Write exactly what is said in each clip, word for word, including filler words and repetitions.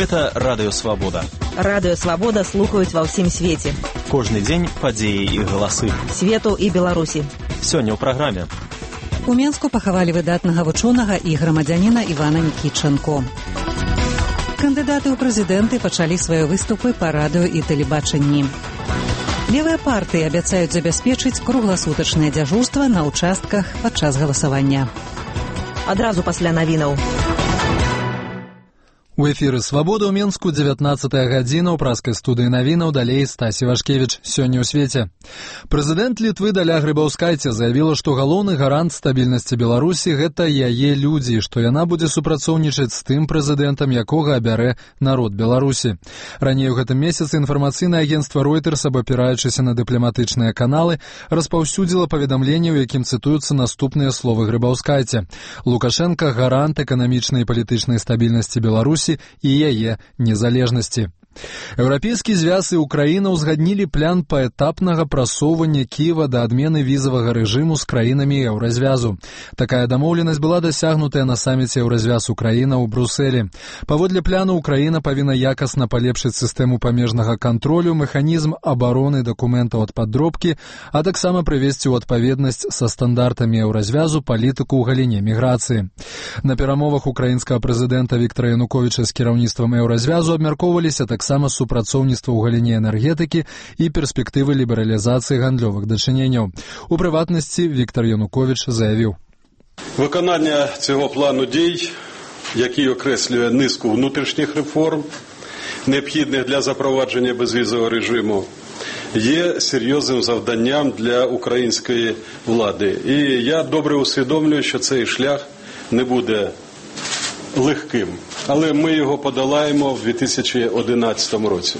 Гэта Радыё Свабода. Радыё Свабода слухаюць ва ўсім свеце. Кожны дзень падзеі і галасы Свету і Беларусі. Сёння ў праграме. У Менску пахавалі выдатнага вучонага і грамадзяніна Івана Нікітчанко. Кандыдаты ў прэзідэнты пачалі свае выступы па радыё і тэлебачанні. Левыя партыі абяцаюць забяспечыць кругласутачнае дзяжурства на ўчастках падчас галасавання. Адразу пасля навінаў. У эфіры «Свабода» ў Менску, дзевятнаццатая гадзіна, ў праскай студыі навінаў, далей Стасі Вашкевіч. Сёння ў свеце. Прэзідэнт Літвы Даля Грыбаўскайце заявіла, што галоўны гарант стабільнасці Беларусі – гэта яе людзі, што яна будзе супрацоўнічаць з тым прэзідэнтам, якога абярэ народ Беларусі. Раней у гэтым месяцы інфармацыйнае агенцтва Reuters, абапіраючыся на дыпламатычныя каналы, распаўсюдзіла паведамленне, у якім цытуюцца наступныя словы Грыбаўскайце. Лукашенка – гарант эканамічнай і палітычнай стабільнасці Беларусі і яе незалежнасці. Еўрапейскі звяз і Украіна ўзгаднілі план паэтапнага прасоўвання Кіева да адмены візавага рэжыму з краінамі еўразвязу. Такая дамоўленасць была дасягнутая на саміце еўразвяз Украіна ў Брусэлі. Паводле пляну Украіна павінна якасна палепшыць сістэму памежнага кантролю, механізм абароны дакументаў ад падробкі, а таксама прывесці ў адпаведнасць са стандартамі еўразвязу палітыку ў галіне міграцыі. На перамовах украінскага прэзідэнта Віктара Януковіча з кіраўніцтвам еўразвязу абмяркоўваліся так таксама супрацоўніцтва ў галіне энергетыкі і перспектывы лібералізацыі гандлёвых дачыненняў. У прыватнасці Віктар Януковіч заявіў: Виконання цього плану дій, який окреслює низку внутрішніх реформ, необхідних для запровадження безвізового режиму, є серйозним завданням для української влади. І я добре усвідомлюю, що цей шлях не буде легким, але ми його подолаємо в дві тисячі одинадцятому році.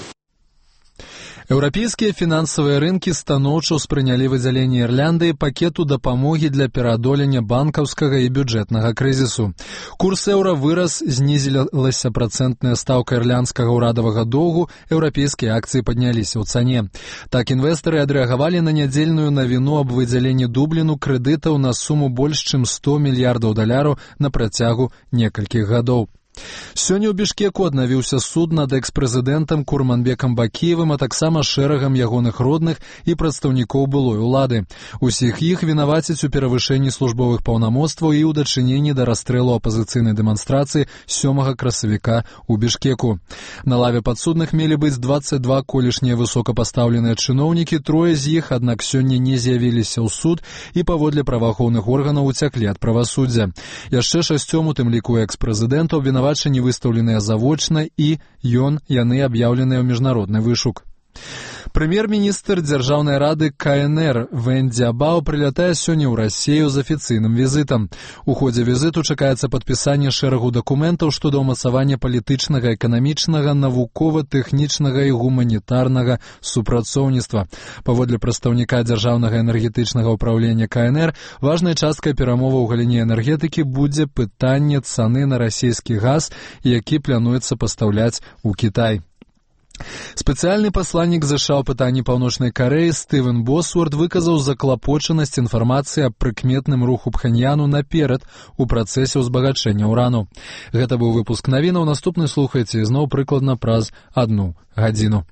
Еўрапейскія фінансавыя рынкі станоўча ўспрынялі выдзяленне Ірландыі пакету дапамогі для пераадолення банкаўскага і бюджэтнага крызісу. Курс еўра вырас, знізілася працэнтная стаўка ірландскага ўрадавага доўгу, еўрапейскія акцыі падняліся ў цане. Так інвестары адрэагавалі на нядзельную навіну аб выдзяленні Дубліну крэдытаў на суму больш чым сто мільярдаў даляраў на працягу некалькіх гадоў. Сёння ў Бішкеку аднавіўся суд над экс-прэзідэнтам Курманбекам Бакіевым, а таксама шэрагам ягоных родных і прадстаўнікоў былой улады. Усіх іх вінавацяць у перавышэнні службовых паўнамоцтваў і ў дачыненні да расстрэлу апазіцыйнай дэманстрацыі сёмага красавіка ў Бішкеку. На лаве падсудных мелі быць дваццаць два колішнія высокапастаўленыя чыноўнікі, трое з іх, аднак сёння не з'явіліся ў суд і паводле праваахоўных органаў уцяклі ад правасуддзя. Яшчэ шасцём, у тым ліку экс-прэзідэнтаў, вінавачанні выстаўленыя завочна і ён, яны аб'яўленыя ў міжнародны вышук. Прэм'ер-міністр Дзяржаўнай рады ка эн эр Вэн Дзябао прылятае сёння ў Расію з афіцыйным візітам. У ходзе візіту чакаецца падпісанне шэрагу дакументаў што да ўмацавання палітычнага, эканамічнага, навукова-тэхнічнага і гуманітарнага супрацоўніцтва. Паводле прадстаўніка Дзяржаўнага энергетычнага ўпраўлення ка эн эр, важнай часткай перамова ў галіне энергетыкі будзе пытанне цаны на расійскі газ, які плануецца пастаўляць у Кітай. Спецыяльны пасланнік ЗША ў пытанні Паўночнай Карэі Стывен Босуарт выказаў заклапочанасць інфармацыі аб прыкметным руху Пхэньяну наперад у працэсе ўзбагачэння ўрану. Гэта быў выпуск навінаў, наступны слухайце зноў прыкладна праз адну гадзіну.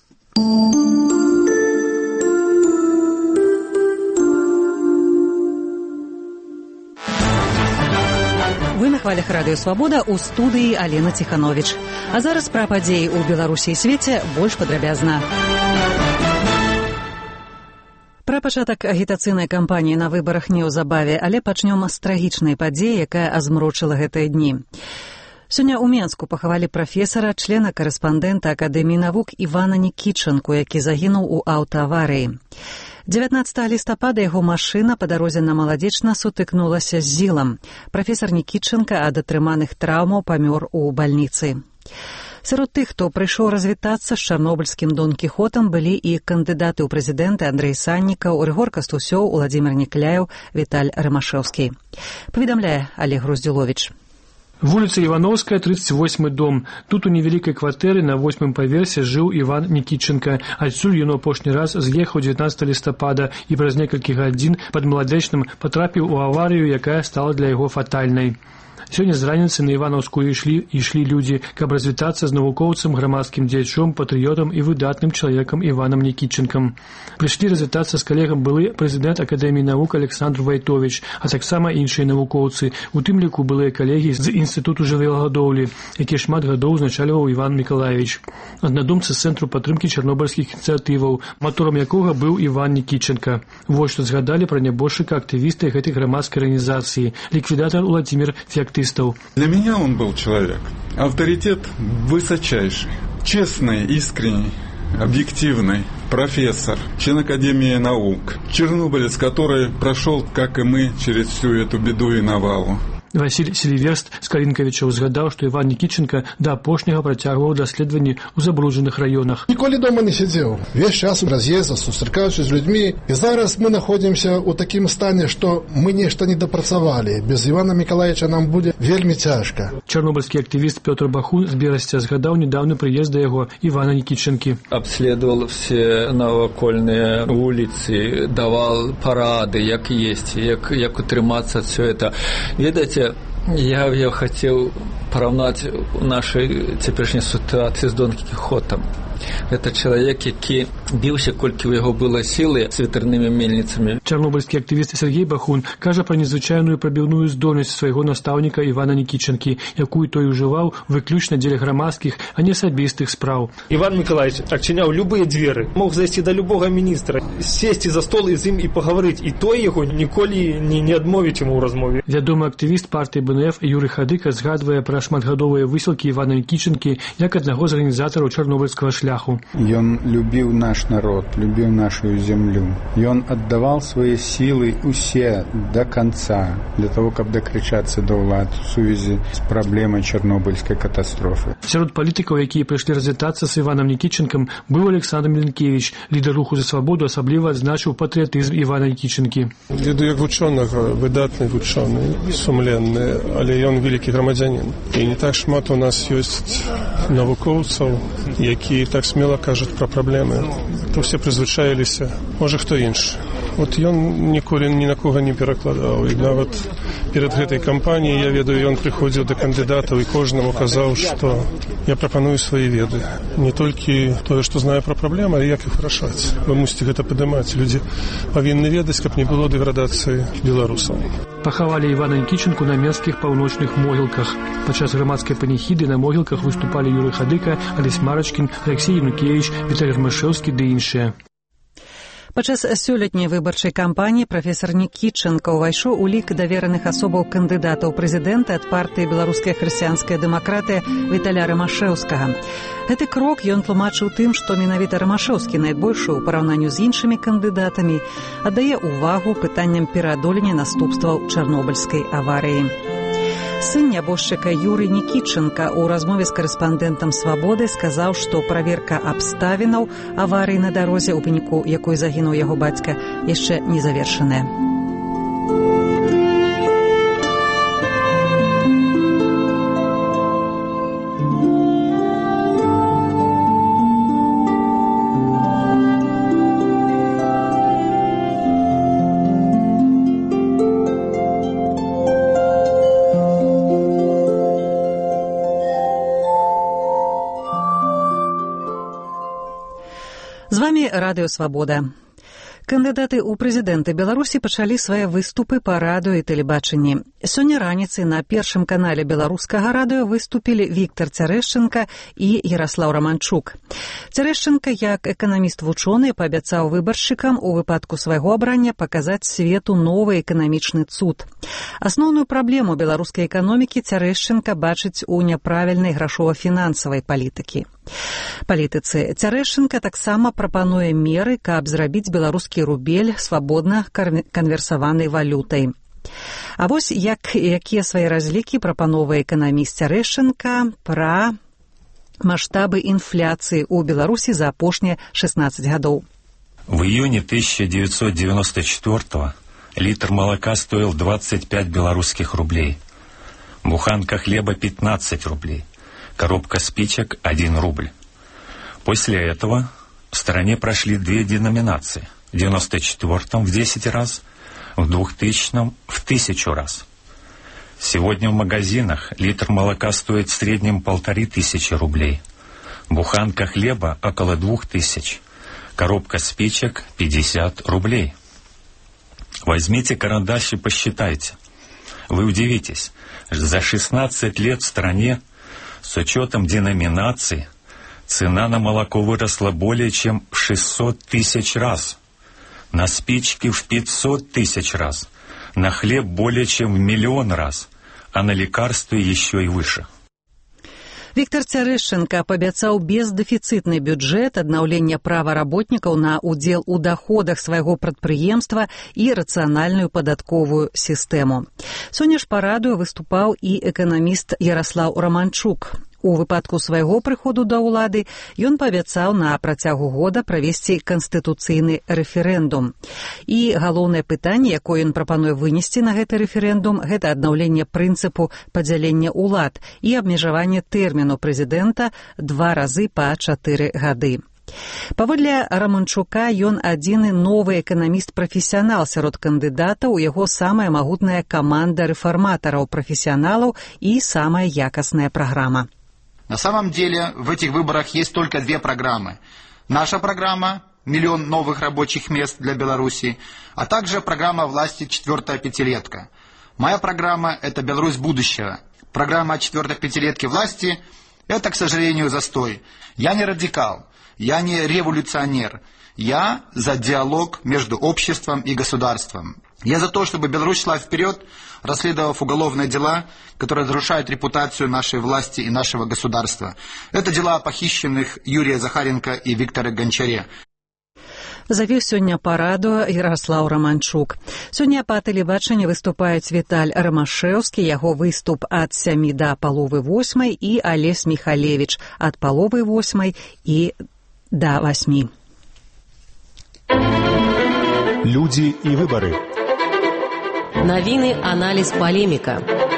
Вы на хвалях Радыё Свабода, у студыі Алена Ціхановіч. А зараз пра падзеі ў Беларусі і свеце больш падрабязна. Пра пачатак агітацыйнай кампаніі на выбарах неўзабаве, але пачнём з трагічнай падзеі, якая азмрочыла гэтыя дні. Сёння ў Менску пахавалі прафесара, члена карэспандэнта Акадэміі навук Івана Нікітчанку, які загінуў у аўтааварыі. дзевятнаццатага лістапада яго машына па дарозе на Маладзечна сутыкнулася з зілам. Прафесар Нікітчанка ад атрыманых траўмаў памёр у бальніцы. Сярод тых, хто прыйшоў развітацца з чарнобыльскім Дон Кіхотам, былі і кандыдаты ў прэзідэнты Андрэй Саннікаў, Рыгор Кастусёў, Уладзімір Некляеў, Віталь Рымашэўскі. Паведамляе Олег Груздзіловіч. Вуліца Івановская, тридцать восьмы дом. Тут у невялікай кватэры на восьмым паверсе жыў Іван Нікітчанка. Адсюль ён у апошні раз з'ехаў дзевятнаццатага лістапада і праз некалькі гадзін пад Маладзечным патрапіў у аварыю, якая стала для яго фатальнай. Сёння з раніцы на Іванаўскую ішлі, ішлі людзі, каб развітацца з навукоўцам, грамадскім дзеячом, патрыётам і выдатным чалавекам Іванам Нікітчэнкам. Прыйшлі развітацца з калегам былы прэзідэнт Акадэміі навук Александр Вайтовіч, а таксама іншыя навукоўцы, у тым ліку былыя калегі з Інстытуту жывёлагадоўлі, які шмат гадоў узначальваў Іван Мікалаевіч. Аднадумцы з Цэнтру падтрымкі чарнобыльскіх ініцыятываў, маторам якога быў Іван Нікітчэнка. Вось што згадалі пра нябожчыка актывісты гэтай грамадскай арганізацыі, ликвидатор Владимир Феоктистов. Для меня он был человек. Авторитет высочайший, честный, искренний, объективный, профессор, член Академии наук, чернобылец, который прошел, как и мы, через всю эту беду и навалу. Василь Селиверст з Калінкавіча згадаў, што Іван Нікітчэнка да апошняга працягваў даследаванні ў забруджаных раёнах. Ніколі дома не сидел. Весь час разъездил, сустракаўся з людьми. И зараз мы находимся ў такім стане, што мы нешта не дапрацавалі. Без Івана Мікалаевича нам будзе вельмі цяжка. Чарнобыльскі актывіст Пётр Бахун з Берасця згадаў недаўны прыезд да яго Івана Нікітчэнкі. Обследовал все навакольныя вуліцы, давал парады, як есть, як, як утрымацца все это. Ведаеце, Я, я хотел поравнать нашей теперешней ситуации с Дон Кихотом. Это человек, який бился, колькі у яго было силы с ветряными мельницами. Чарнобыльскі актывіст Сергей Бахун кажа пра незвычайную прабіўную здольнасць свайго настаўніка Івана Нікітчэнкі, якую той ужываў выключна дзеля грамадскіх, а не асабістых спраў. Иван Миколаевич отчинял любые дверы, мог зайти до любого министра, сесть за стол и з ім и поговорить, и той его ніколі не, не адмовіць ему ў размове. Вядомы актывіст партыі Бэ Эн Эф Юрый Хадыка згадвае пра шматгадовыя высілкі Івана Нікітчэнкі як аднаго з арганізатараў чарнобыльскага шляху. Ён любіў наш народ, любіў нашу землю. Ён аддавал свои силы усе до конца для того, каб дакрычацца до ўлад у сувязі з праблемай чарнобыльскай катастрофы. Сярод палітыкаў, якія прыйшлі развітацца з Іванам Нікітчэнкам, быў Александр Міленкевич, лідар руху за свабоду, асабліва адзначыў патрыятызм Івана Нікітчэнкі. Веду як вучонага, выдатны вучоны, сумленны, але ён вялікі грамадзянін. І не так шмат у нас ёсць навукоўцаў, якія так смело кажуць пра праблемы. То все прызвычаіліся, можа хто іншы. Вот ён ніколі ні на кого не перакладаў. І нават перад гэтай кампаніяй, я ведаю, ён прыходзіў да кандыдатаў і кожнаму казаў, што я прапаную свае веды. Не толькі тое, што знаю пра праблемы, але як іх вырашаць. Вы мусіце гэта падымаць. Людзі павінны ведаць, каб не было дэградацыі беларусаў. Пахавалі Івана Нікітчэнку на менскіх паўночных могілках. Падчас грамадскай паніхіды на могілках выступалі Юрый Хадыка, Алесь Марачкін, Алексей Янукевич, Віталій Рмашэўскі ды іншыя. Падчас сёлетняй выбарчай кампаніі прафесар Нікітчэнка ўвайшоў у лік давераных асобаў кандыдата ў прэзідэнты ад партыі «Беларуская хрысціянская дэмакратыя» Віталя Рмашэўскага. Гэты крок ён тлумачыў тым, што менавіта Рмашэўскі найбольшы ў параўнанні з іншымі кандыдатамі аддае ўвагу пытанням пераадолення наступстваў чарнобыльскай аварыі. Сын нябожчыка Юрый Нікітчэнка ў размове з карэспандэнтам «Свабоды» сказаў, што праверка абставінаў аварыі на дарозе, у выніку якой загінуў яго бацька, яшчэ не завершаная. З вамі Радыё Свабода. Кандыдаты ў прэзідэнты Беларусі пачалі свае выступы па радыё і тэлебачанні. Сёння раніцай на першым канале беларускага радыё выступілі Віктар Цярэшчэнка і Яраслаў Раманчук. Цярэшчэнка, як эканаміст-вучоны, паабяцаў выбаршчыкам у выпадку свайго абрання паказаць свету новы эканамічны цуд. Асноўную праблему беларускай эканомікі Цярэшчэнка бачыць у няправільнай грашова-фінансавай палітыкі. Палітыцы Цярэшчэнка таксама прапануе меры, каб зрабіць беларускі рубель свабодна канверсаванай валютай. А вось як, якія свае разлікі прапановвае эканаміст Цярэшчэнка пра масштабы инфляции у Беларуси за апошние шестнадцать годов. В июне тысяча девятьсот девяносто четвёртого литр молока стоил двадцать пять белорусских рублей, буханка хлеба пятнадцать рублей, коробка спичек один рубль. После этого в стране прошли две деноминации. В девяносто четвёртом в десять раз, в двухтысячном в тысячу раз. Сегодня в магазинах литр молока стоит в среднем полторы тысячи рублей. Буханка хлеба около двух тысяч. Коробка спичек пятьдесят рублей. Возьмите карандаш и посчитайте. Вы удивитесь, за шестнадцать лет в стране с учетом деноминации цена на молоко выросла более чем в шестьсот тысяч раз, на спички в пятьсот тысяч раз, на хлеб более чем в миллион раз, а на лекарства еще и выше. Віктор Цярэшчанка паабяцаў бездэфіцытны бюджэт, аднаўлення права работнікаў на ўдзел у даходах свайго прадпрыемства і рацыянальную падатковую сістэму. Сёння ж па радыё выступаў і эканаміст Яраслаў Раманчук. У выпадку свайго прыходу да ўлады ён паабяцаў на працягу года правесці канстытуцыйны рэферэндум. І галоўнае пытанне, якое ён прапануе вынесці на гэты рэферэндум, гэта аднаўленне прынцыпу падзялення ўлад і абмежаванне тэрміну прэзідэнта два разы па чатыры гады. Паводле Раманчука, ён адзіны новы эканаміст-прафесіянал сярод кандыдатаў, у яго самая магутная каманда рэфарматараў-прафесіяналаў і самая якасная праграма. На самом деле в этих выборах есть только две программы. Наша программа – миллион новых рабочих мест для Беларуси, а также программа власти «Четвертая пятилетка». Моя программа – это Беларусь будущего. Программа четвертой пятилетки власти – это, к сожалению, застой. Я не радикал, я не революционер. Я за диалог между обществом и государством. Я за то, чтобы Беларусь шла вперед, расследовав уголовные дела, которые разрушают репутацию нашей власти и нашего государства. Это дела о похищенных Юрия Захаренко и Викторе Гончаре. Завіў сёння па радыё Яраслаў Раманчук. Сёння па тэлебачанні выступаюць Віталь Рамашэўскі, яго выступ ад сямі да паловы восьмай, і Алесь Міхалевіч ад паловы восьмай і да васьмі. Люди и выборы. Новины, анализ, полемика.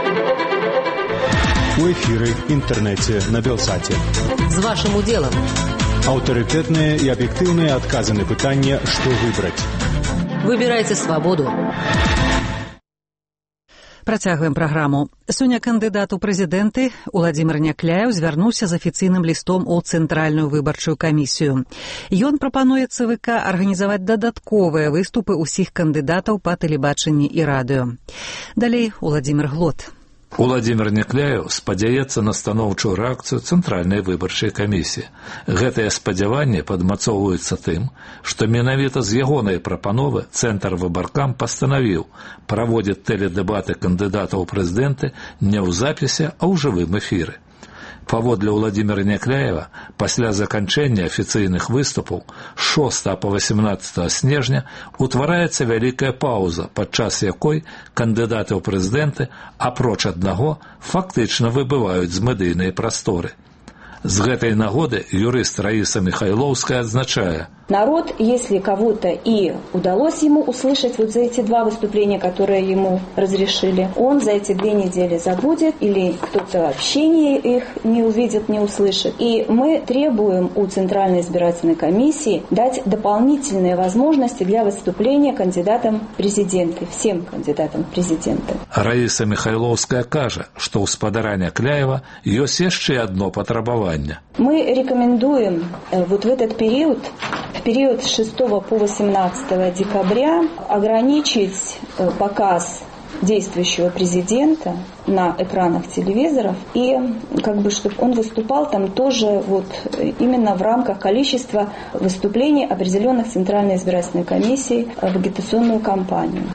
У эфиры, интернете, на Белсате. С вашим уделом. Авторитетные и объективные отказы на питание, что выбрать. Выбирайте свободу. Працягваем праграму. Сёння кандыдат у прэзідэнты Уладзімір Някляеў звярнуўся з афіцыйным лістом у Цэнтральную выбарчую камісію. Ён прапануе ЦВК арганізаваць дадатковыя выступы ўсіх кандыдатаў па тэлебачанні і радыё. Далей Уладзімір Глот. Уладзімір Някляеў спадзяецца на станоўчую рэакцыю Цэнтральнай выбарчай камісіі. Гэтае спадзяванне падмацоўваецца тым, што менавіта з ягонай прапановы Цэнтр выбаркам пастанавіў праводзіць тэледэбаты кандыдатаў у прэзідэнты не ў запісе, а ў жывым эфіры. Паводле Уладзіміра Някляева, пасля заканчэння афіцыйных выступаў з шостага па васямнаццатае снежня утвараецца вялікая паўза, падчас якой кандыдаты ў прэзідэнты, апроч аднаго, фактычна выбываюць з медыйнай прасторы. З гэтай нагоды юрыст Раіса Михайловская адзначае: народ, если кого-то и удалось ему услышать вот за эти два выступления, которые ему разрешили, он за эти две недели забудет или кто-то вообще не их не увидит, не услышит. И мы требуем у Центральной избирательной комиссии дать дополнительные возможности для выступления кандидатам в президенты, всем кандидатам в президенты. Раіса Михайловская кажа, што ў спадара Някляева ёсць яшчэ адно патрабаванне. Мы рекомендуем вот в этот период, в период с шестого по восемнадцатое декабря, ограничить показ действующего президента на экранах телевизоров и как бы чтобы он выступал там тоже вот именно в рамках количества выступлений определенных Центральной избирательной комиссией в агитационную кампанию.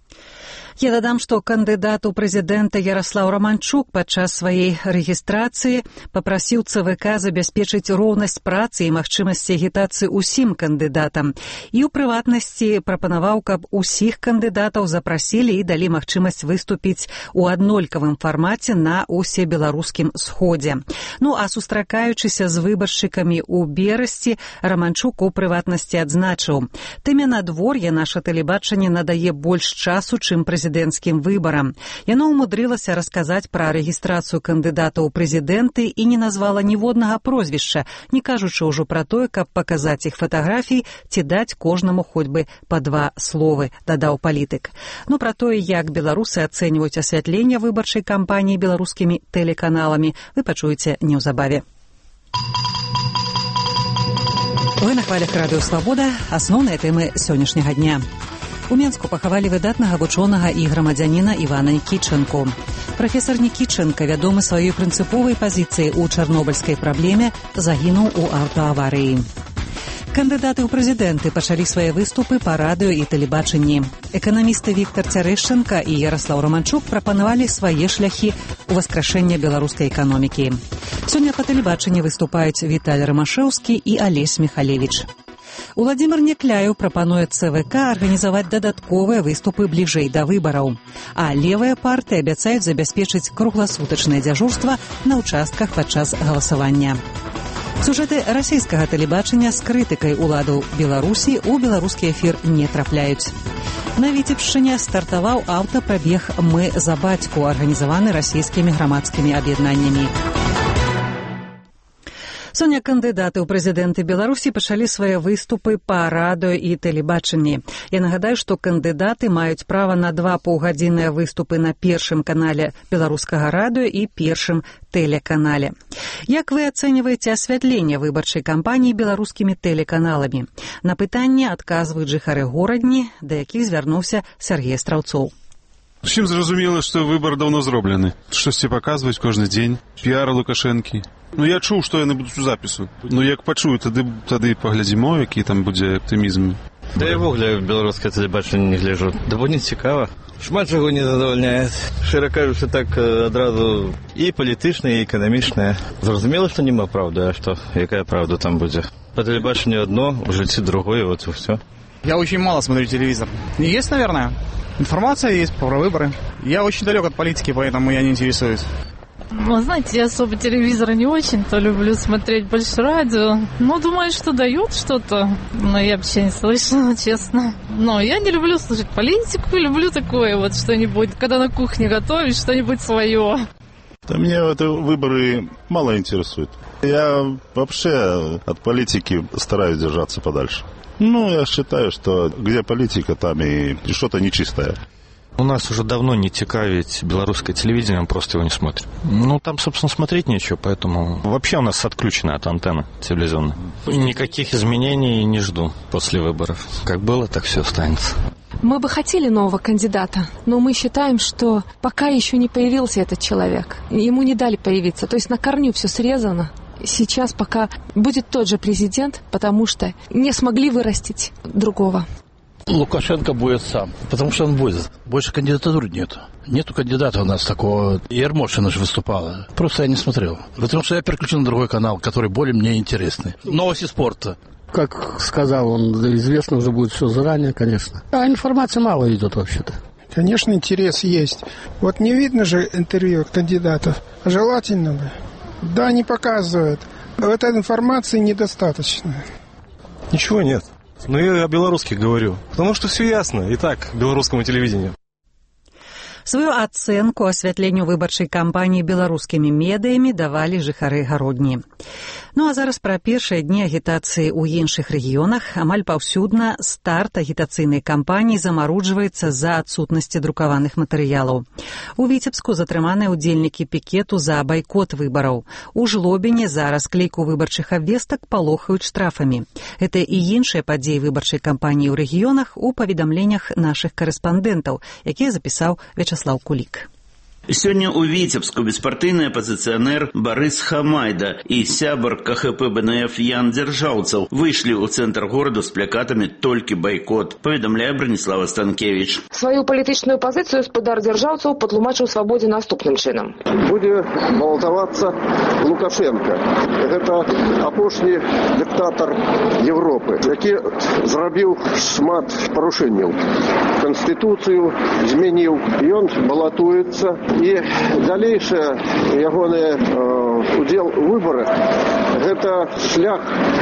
Я дадам, што кандыдат у прэзідэнта Яраслаў Раманчук падчас сваёй рэгістрацыі папрасіў ЦВК забяспечыць роўнасць працы і магчымасці агітацыі ўсім кандыдатам. І ў прыватнасці прапанаваў, каб усіх кандыдатаў запрасілі і далі магчымасць выступіць у аднолькавым фармаце на усебеларускім сходзе. Ну а сустракаючыся з выбаршчыкамі ў Берасці, Раманчук у прыватнасці адзначыў: тэмя надвор'я наша тэлебачанне надае больш часу, чым прэзідэнт прэзідэнцкім выбарам. Яно ўмудрылася расказаць пра рэгістрацыю кандыдата ў прэзідэнты і не назвала ніводнага прозвішча, не кажучы ўжо пра тое, каб паказаць іх фатаграфіі ці даць кожнаму хоць бы па два словы, дадаў палітык. Ну, пра тое, як беларусы ацэньваюць асвятленне выбарчай кампаніі беларускімі тэлеканаламі, вы пачуеце неўзабаве. Вы на хвалях радыё «Свабода». Асноўныя тэмы сённяшняга дня. У Менску пахавалі выдатнага вучонага і грамадзяніна Івана Нікітчэнку. Прафесар Нікітчэнка, вядомы сваёй прынцыповай пазіцыяй у чарнобыльскай праблеме, загінуў у аўтааварыі. Кандыдаты ў прэзідэнты пачалі свае выступы па радыё і тэлебачанні. Эканамісты Віктар Цярэшчанка і Яраслаў Романчук прапанавалі свае шляхі ў васкрашэння беларускай эканомікі. Сёння па тэлебачанні выступаюць Віталь Рамашэўскі і Алесь Міхалевіч. Уладзімир Някляеў прапануе цэ вэ ка арганізаваць дадатковыя выступы бліжэй да выбараў. А левыя партыі абяцаюць забяспечыць кругласутачнае дзяжурства на ўчастках падчас галасавання. Сюжэты расійскага тэлебачання з крытыкай уладаў Беларусі ў беларускі эфір не трапляюць. На Віцебшчыне стартаваў аўтапрабег «Мы за бацьку», арганізаваны расійскімі грамадскімі аб'яднаннямі. Сёння кандыдаты ў прэзідэнты Беларусі пачалі свае выступы па радыё і тэлебачанні. Я нагадаю, што кандыдаты маюць права на два паўгадзінныя выступы на першым канале беларускага радыё і першым тэлеканале. Як вы ацэньваеце асвятленне выбарчай кампаніі беларускімі тэлеканаламі? На пытанне адказваюць жыхары горадні, да якіх звярнуўся Сергей Страўцоў. Усім зразумела, што выбар даўно зроблены. Штосьці паказваюць кожны дзень, піар Лукашэнкі. Ну, я чуў, што яны будуць у запісу. Ну, як пачую, тады, тады паглядзімо, які там будзе аптымізм. Да я ввогуле беларускае тэлебачанне не гляджу. Да бо не цікава. Шмат чаго не задавальняе. Шчыра кажучы, так адразу і палітычнае, і эканамічнае. Зразумела, што няма праўды, а што? Якая праўда там будзе? По тэлебачанню одно, у жыцці другое, вот и все. Я очень мало смотрю телевизор. Есть, наверное. Информация есть про выборы. Я очень далек от политики, поэтому я не интересуюсь. Ну, знаете, я особо телевизора не очень-то люблю смотреть, больше радио. Ну, думаю, что дают что-то, но я вообще не слышала, честно. Но я не люблю слушать политику, люблю такое вот что-нибудь, когда на кухне готовишь, что-нибудь свое. Да меня это выборы мало интересует. Я вообще от политики стараюсь держаться подальше. Ну, я считаю, что где политика, там и что-то нечистое. У нас уже давно не цікавить белорусское телевидение, мы просто его не смотрим. Ну, там, собственно, смотреть нечего, поэтому вообще у нас отключена от антенны телевизионной. Никаких изменений не жду после выборов. Как было, так все останется. Мы бы хотели нового кандидата, но мы считаем, что пока еще не появился этот человек. Ему не дали появиться, то есть на корню все срезано. Сейчас пока будет тот же президент, потому что не смогли вырастить другого. Лукашенко будет сам, потому что он будет. Больше кандидатур нету. Нету кандидата у нас такого. Ермошина же выступала. Просто я не смотрел. Потому что я переключил на другой канал, который более мне интересный. Новости спорта. Как сказал он, известно уже будет все заранее, конечно. А информации мало идет вообще-то. Конечно, интерес есть. Вот не видно же интервью кандидатов. Желательно бы. Да, не показывают. Этой информации недостаточно. Ничего нет. Но я о белорусских говорю. Потому что все ясно. И так, белорусскому телевидению. Сваю ацэнку асвятленню выбарчай кампаніі беларускімі медыямі давалі жыхары гародні. Ну а зараз пра першыя дні агітацыі ў іншых рэгіёнах. Амаль паўсюдна старт агітацыйнай кампаніі замаруджваецца з-за адсутнасці друкаваных матэрыялаў. У Віцебску затрыманыя ўдзельнікі пікету за байкот выбараў. У Жлобіне за расклейку выбарчых абвестак палохаюць штрафамі. Гэта і іншыя падзеі выбарчай кампаніі ў рэгіёнах у паведамленнях нашых карэспандэнтаў, якія запісаў Вячеслав Кулик. Сёння ў Віцебску беспартыйны апазіцыянер Барыс Хамайда і сябар ка ха пэ бэ эн эф Ян Дзяржаўцаў выйшлі ў цэнтр гораду з плакатамі «Толькі байкот», паведамляе Браніслава Станкевіч. Сваю палітычную пазіцыю спадар Дзяржаўцаў патлумачыў Свабодзе наступным чынам. Будзе балатавацца Лукашенко. Гэта апошні дыктатар Европы, які зрабіў шмат парушэнняў канстытуцыю змяніў. Ён балатуецца, і далейшы ягоны э, удзел у выбарах гэта шлях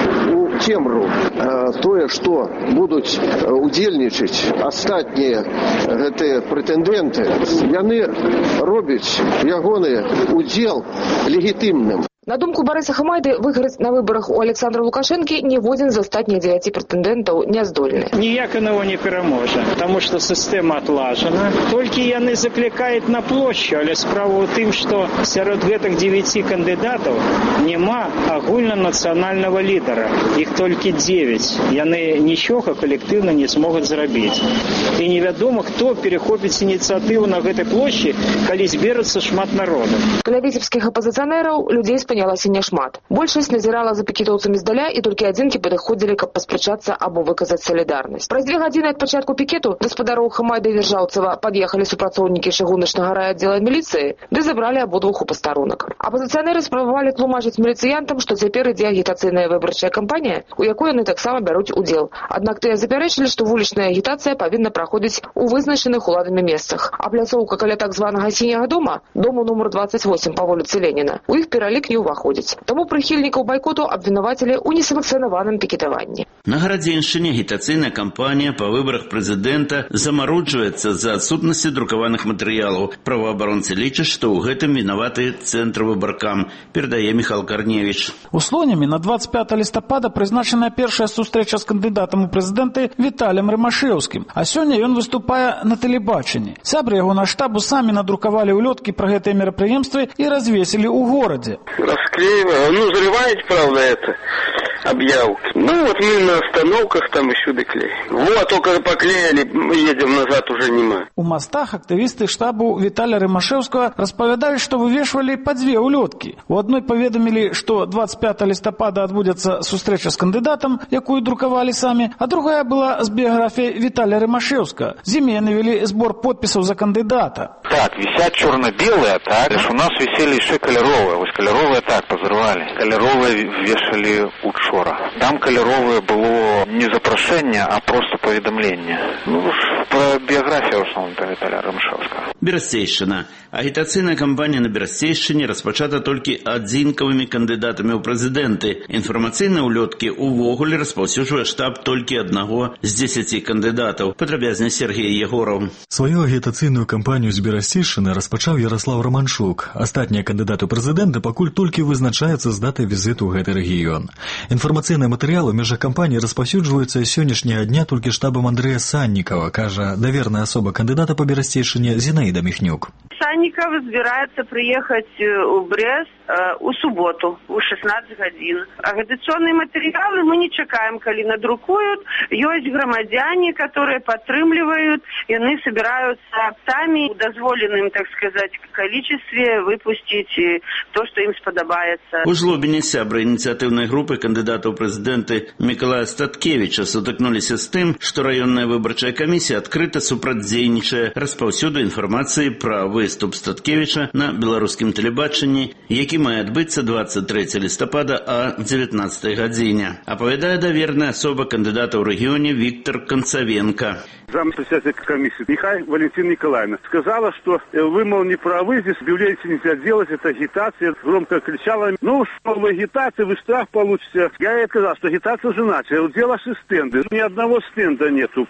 у цемру. Э, тое, што будуць удзельнічаць астатнія гэтыя прэтэндэнты, яны робяць ягоны удзел легітымным. На думку Барыса Хамайды, выиграть на выборах у Александра Лукашенки ніводзін з астатніх дзевяці прэтэндэнтаў не здольны. Ніяк іного не пераможа, тому што сістэма атлажана. Толькі яны заклікаюць на плошчу, але справа ў тым, што сярод гэтых дзевяці кандыдатаў няма агульнанацыянальнага лідара. Іх толькі дзевяць. Яны нічога калектыўна не змогуць зрабіць. І невядома, хто перахопіць ініцыятыву на гэтай плошчы, калі зберацца шмат народу. Каля віцебскіх апазіцыянераў людзей спынялася няшмат. Большасць назірала за пікетоўцамі здаля, і толькі адзінкі падыходзілі, каб паспрачацца або выказаць салідарнасць. Праз дзве гадзіны ад пачатку пікету гаспадароў Хамайда і Дзяржаўцава пад'ехалі супрацоўнікі чыгуначнага райаддзела міліцыі, ды забралі абодвух у пастарунак. Апазіцыянеры спрабавалі тлумачыць міліцыянтам, што цяпер ідзе агітацыйная выбарчая кампанія, у якой яны таксама бяруць удзел. Аднак тыя запярэчылі, што вулічная агітацыя павінна праходзіць у вызначаных уладамі месцах. А пляцоўка каля так званага сіняга дома, дому нумар дваццаць восем па вуліцы Леніна, у іх пералік не ўваходзіць. Таму прыхільнікаў байкоту абвінавацілі ў несанкцыянаваным пікетаванні. На Гарадзеншчыне агітацыйная кампанія па выбарах прэзідэнта замароджваецца з-за адсутнасці друкаваных матэрыялаў. Праваабаронцы лічаць, што ў гэтым вінаваты цэнтр выбаркам, перадае Міхал Карневіч. У Слонімі на двадцать пятого лістапада прызначаная першая сустрэча з кандыдатам у прэзідэнты Віталем Рымашэўскім, а сёння ён выступае на тэлебачанні. Сябры яго на штабу самі надрукавалі ўлёткі пра гэтыя мерапрыемствы і развесілі ў горадзе. Расклеиваю. Ну, заливаете, правда, это объявки. Ну, вот мы на остановках там еще доклеим. Вот, только поклеили, мы едем назад, уже нема. У мостах актывісты штабу Віталя Рымашэўскага распавядалі, што вывешвалі па дзве ўлёткі. У адной паведамілі, што двадцать пятого лістапада адбудзецца сустрэча з кандыдатам, якую друкавалі самі, а другая была з біяграфіяй Віталя Рымашэўскага. З імі яны вялі збор подпісаў за кандыдата. Так, висят черно-белые, так, лишь у нас висели еще колеровые. Вот колеровые так позрывали. Колеровые вешали учора. Там колеровое было не запрошение, а просто поведомление. Ну, про биографию в основном Виталия Рымашэўскага. Берасцейшчына. Агітацыйная кампанія на Берасцейшчыне распачата толькі адзінкавымі кандыдатамі ў прэзідэнты. Інфармацыйныя ўлёткі увогуле распаўсюджвае штаб толькі аднаго з дзесяці кандыдатаў. Падрабязней Сергей Егоров. Сваю агітацыйную кампанію з Берасцейшчыны распачаў Ярослав Романчук. Астатнія кандыдаты прэзідэнта пакуль толькі вызначаюцца з датай візіту ў гэты рэгіён. Інфармацыйныя матэрыялы ў межах кампаніі распаўсюджваюцца сённяшняга дня толькі штабам Андрэя Саннікава, кажа даверная асоба кандыдата па Берасцейшчыне Зінаіда Міхнюк. Санников збираецца приехать у Брест э, у субботу у шестнадцать гадзін. Агітацыйныя матэрыялы мы не чакаем, калі надрукуют. Ёсць грамадзяне, которые падтрымліваюць, яны собираются сами в дазволеным, так сказать, количестве выпустить то, что им сподобается. У Жлобіне сябры ініцыятыўнай групы кандыдатаў прэзідэнты Мікалая Статкевіча сутыкнуліся з тым, што раённая выбарчая камісія адкрыта супрацьдзейнічае распаўсюду інфармацыі пра выступ Статкевіча на беларускім тэлебачанні, які мае адбыцца двадцать третьего лістапада о девятнадцатой гадзіне. Апавядае даверная асоба кандыдата ў рэгіёне Віктор Концавенко. Зампредседатель комиссии Михаил Валентина Николаевна сказала, что вы, мол, не правы, здесь объявление нельзя делать, это агитация. Громко кричала, ну, что в агитации вы штраф получите. Я ей сказал, что агитация уже начала. Дело ваши стенды. Ни одного стенда нету.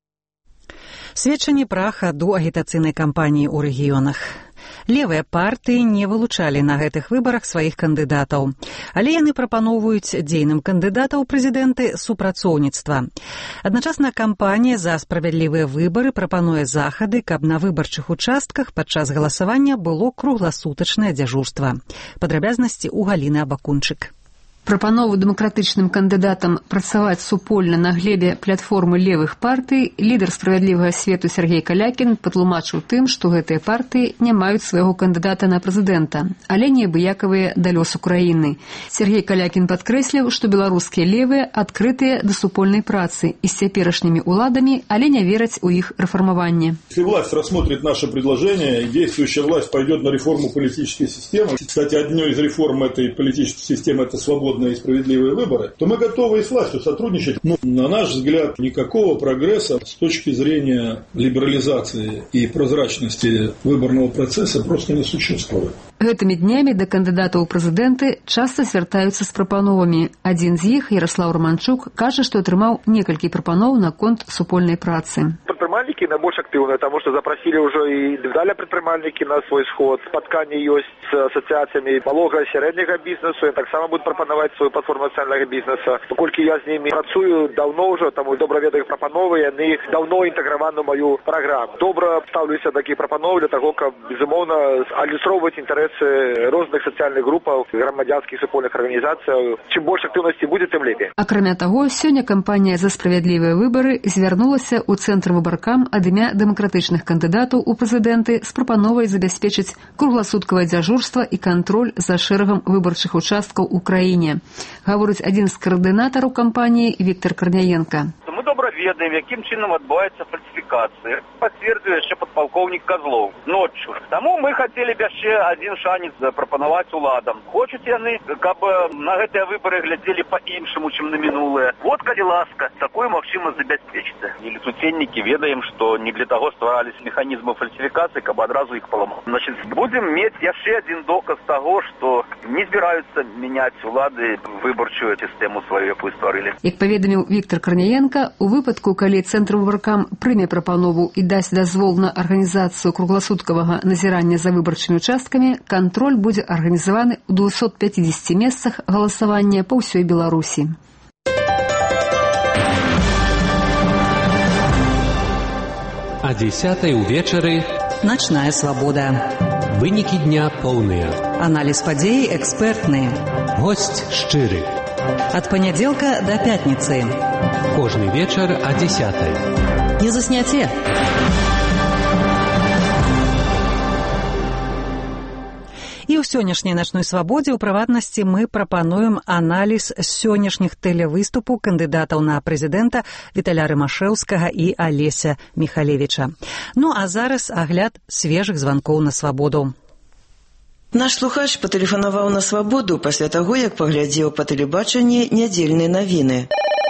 Сведчанні пра хаду агітацыйнай кампаніі ў рэгіёнах. Левыя партыі не вылучалі на гэтых выбарах сваіх кандыдатаў, але яны прапаноўваюць дзейным кандыдатаў у прэзідэнты супрацоўніцтва. Адначасна кампанія за справядлівыя выбары прапануе захады, каб на выбарчых участках падчас галасавання было кругласутачнае дзяжурства. Падрабязнасці ў Галіны Абакунчык. Прапанову дэмакратычным кандыдатам працаваць супольна на глебе платформы левых партый лідар справядлівага свету Сергей Калякін патлумачыў тым, што гэтыя партыі не маюць свайго кандыдата на прэзідэнта, але неабыякавыя да лёсу краіны. Сергей Калякін падкрэсліў, што беларускія левыя адкрытыя да супольнай працы і з цяперашнімі уладамі, але не вераць у іх рэформаванне. Если власть рассмотрит наше предложение, и действующая власть пойдет на реформу политической системы, кстати, одной из реформ этой политической системы – это свобода свободные и справедливые выборы, то мы готовы и с властью сотрудничать. Но, на наш взгляд, никакого прогресса с точки зрения либерализации и прозрачности выборного процесса просто не существует. Гэтымі днямі да кандыдатаў у прэзідэнты часта звяртаюцца з прапановамі. Адзін з іх, Ярослав Романчук, кажа, што атрымаў некалькі прапаноў наконт супольнай працы. Предпринимальники наибольш активные, потому что запросили уже и индивидуальные предпринимальники на свой сход. Споткання есть с ассоциациями малого и среднего бизнеса. Так само будут пропоновать свою платформу социального бизнеса. Поскольку я с ними працую давно уже, тому добро ведаю их пропановы, и они давно интегрованы в мою программу. Добро ставлюся такие пропановы для того, как, безумовно, иллюстрировать интересы разных социальных групп, громадянских супольных организаций. Чем больше активности будет, тем лепей. Акрамя таго, сёння кампанія за справядлівыя выбары звярнулася ў цэнтр выбаркам ад імя дэмакратычных кандыдатаў у прэзідэнты з прапановай забяспечыць кругласуткавае дзяжурства і кантроль за шэрагам выбарчых участкаў у краіне. Гаворыць адзін з каардынатараў кампаніі Віктор Карняенко. Мы добра ведаем, якім чынам адбываецца фальсификация. Подтвердил еще подполковник Козлов ночью. Тому мы хотели бы еще один шанец запропоновать уладам. Хочут яны, как бы на эти выборы глядели по-іншому, чем на минулые. Вот, коли ласка, такое максимум забеспечится. Или суценники ведаем, что не для того стварались механизмы фальсификации, как бы одразу их поломал. Значит, будем иметь еще один доказ того, что не збираются менять улады выборчую систему свою, якую стварили. Як паведаміў Віктор Карняенко, у выпадку, калі цэнтр выбаркам прыме прапанову і дасць дазвол на арганізацыю кругласуткавага назірання за выбарчымі участкамі, кантроль будзе арганізаваны ў двухсот пятидесяти месцах галасавання па ўсёй Беларусі. А дзесятай увечары «Ночная свобода». Вынікі дня поўныя. Аналіз падзей экспертны. Госць шчыры. Ад панядзелка да пятніцы. Кожны вечар а дзесятай. Не засняце. І ў сённяшняй начной свабодзе, у прыватнасці, мы прапануем аналіз сённяшніх тэлевыступаў кандыдатаў на прэзідэнта Віталя Рымашэўскага і Алеся Міхалевіча. Ну а зараз агляд свежых званкоў на свабоду. Наш слухач патэлефанаваў на свабоду пасля таго, як паглядзеў па тэлебачанні нядзельныя навіны.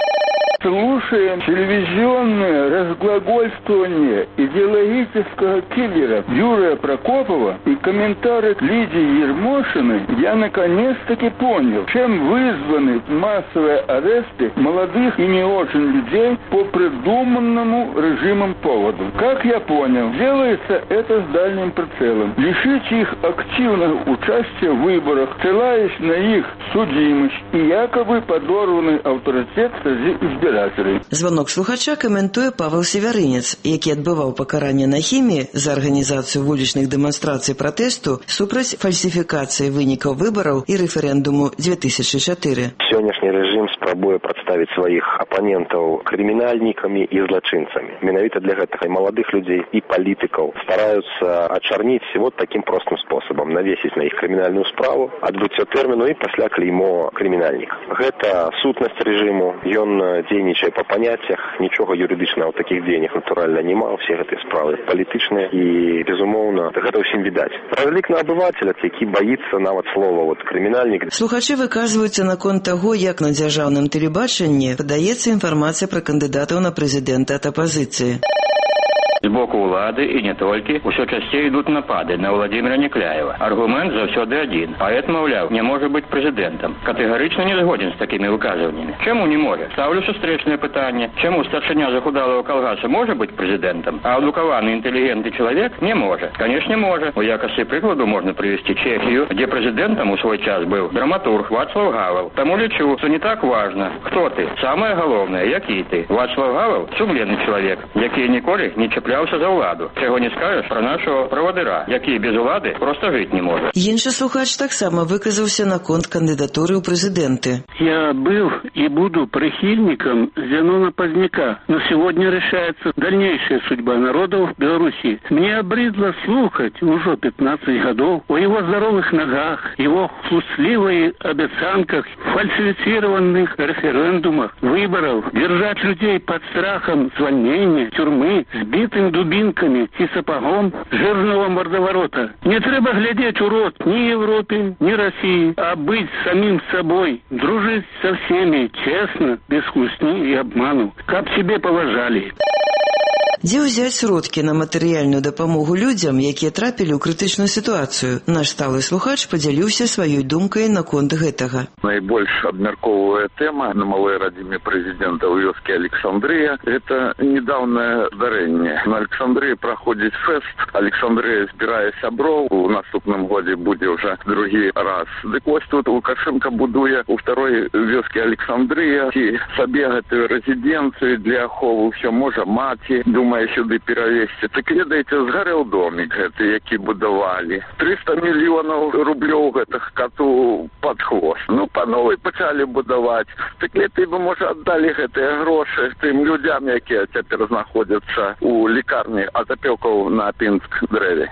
Слушаем телевизионное разглагольствование идеологического киллера Юрия Прокопова и комментарий Лидии Ермошиной, я наконец-таки понял, чем вызваны массовые аресты молодых и не очень людей по придуманному режимом поводу. Как я понял, делается это с дальним прицелом. Лишить их активного участия в выборах, ссылаясь на их судимость и якобы подорванный авторитет среди избирателей. Звонок слухача каментуе Павел Севярынец, які адбываў пакаранне на хіміі за арганізацыю вулічных дэманстрацый пратэсту супраць фальсіфікацыі вынікаў выбараў і рэферэндуму две тысячи четыре. Сённяшні рэжым спрабуе прадставіць сваіх апанентаў крымінальнікамі і злачынцамі. Менавіта для гэтага і маладых людзей, і палітыкаў стараюцца ачарніць вот таким простым спосабам, навесіць на іх крымінальную справу, адбыццё тэрміну і пасля клеймо крымінальніка. Гэта сутнасць рэжыму, ён дзейнічае па паняццях, нічога юрыдычнага ў такіх дзеяннях натуральна няма, усе гэтыя справы палітычныя і, безумоўна, гэта ўсім відаць. Разлік на абывацеля, які баіцца нават слова вот крымінальнік. Слухачы выказваюцца наконт таго, як на дзяржаўным тэлебачанні падаецца інфармацыя пра кандыдатаў на прэзідэнта ад апазіцыі. З боку ўлады і не толькі ўсё часцей ідуць напады на Владимира Некляева. Аргумент заўсёды адзін. Паэт, маўляў, не можа быць прэзідэнтам. Катэгарычна не згодзін з такімі выказваннямі. Чаму не можа? Ставлю сустрэчнае пытанне. Чаму старшыня захудалого калгаса можа быць прэзідэнтам, а адукаваны інтэлігентны чалавек не можа? Канешне, можа. У якасці прыкладу можна прывесці Чэхію, дзе прэзідэнтам у свой час быў драматург Вацлав Гавел. Таму лічу, што не так важна, хто ты. Самае галоўнае, які ты. Вацлав Гавел – сумленны чалавек, які ніколі не чапляў за ўладу. Чаго не скажеш пра нашого правадыра, які без улады проста жыць не можа. Іншы слухач таксама выказаўся наконт кандыдатуры ў прэзідэнты. Я был и буду прихильником Зенона Поздняка, но сегодня решается дальнейшая судьба народов Беларуси. Мне обрыдло слухать уже пятнадцать годов о его здоровых ногах, его хлустливых обещанках, фальсифицированных референдумах, выборов, держать людей под страхом звольнения, тюрьмы, сбитым якім дубінкамі ці сапагом жирного мордоворота. Не трэба глядзець у рот ні Европе, ні России, а быць самим собой, дружить со всеми, честно, без хлусні и обману, каб себе поважали. Дзе ўзяць сродкі на матэрыяльную дапамогу людзям, якія трапілі ў крытычную сітуацыю? Наш сталы слухач падзяліўся сваёй думкай наконт гэтага. Найбольш абмярковая тэма на малой радзіме прэзідэнта ў вёскі Александрыя – гэта недаўнае здарэнне. На Александрыі праходзіць фэст. Александрыя збірае сяброў. У наступным годзе будзе ўжо другі раз. Дык вось тут Лукашенко будуе у второй вёскі Александрыя ці сабе гэтую рэзідэнцыю для аховы ўсё можа маці. Думаю, сюды перавесці. Так ведаеце, згарэў домик гэты, які будавалі. трыста мільёнаў рублёў гэтых кату пад хвост. Ну, па новай пачалі будаваць. Так лепей бы, можа, аддалі гэтыя грошы тым людзям, якія цяпер знаходзяцца у лікарні Атапёкаў на Пінск-дрэве.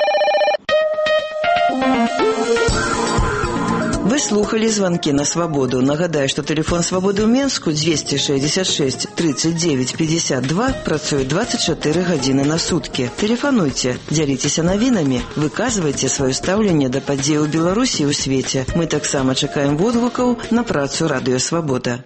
Вы слухали звонки на свободу. Нагадаю, что телефон свободы ў Менску двести шестьдесят шесть тридцать девять пятьдесят два працуе двадцать четыре гадзіны на суткі. Телефонуйте, дзяліцеся навінамі, выказвайце сваё стаўленне да падзей у Беларусі і ў свеце. Мы таксама чакаем водгукаў на працу радыё Свабода.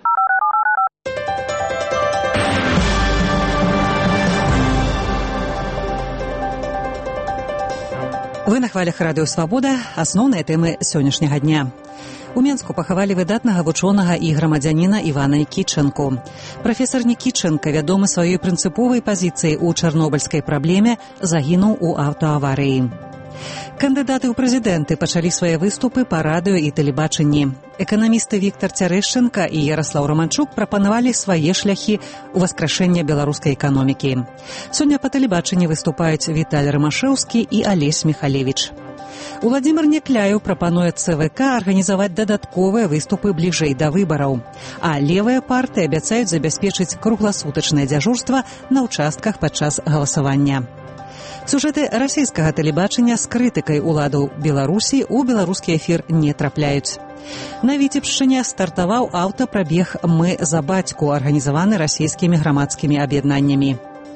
Вы на хвалях радыё Свабода. Асноўныя тэмы сённяшняга дня. У Менску пахавалі выдатнага вучонага і грамадзяніна Івана Нікітчэнку. Прафесар Нікітчэнка, вядомы сваёй прынцыповай пазіцыяй у чарнобыльскай праблеме, загінуў у аўтааварыі. Кандыдаты ў прэзідэнты пачалі свае выступы па радыё і тэлебачанні. Эканамісты Віктар Цярэшчэнка і Яраслаў Раманчук прапанавалі свае шляхі ў васкрашэння беларускай эканомікі. Сёння па тэлебачанні выступаюць Віталь Рымашэўскі і Алесь Міхалевіч. Уладзімір Някляеў прапануе ЦВК арганізаваць дадатковыя выступы бліжэй да выбараў. А левыя партыі абяцаюць забяспечыць кругласутачнае дзяжурства на ўчастках падчас галасавання. Сюжэты расійскага тэлебачання з крытыкай уладаў Беларусі ў беларускі эфір не трапляюць. На Віцебшчыне стартаваў аўтапрабег «Мы за бацьку», арганізаваны расійскімі грамадскімі аб'яднаннямі.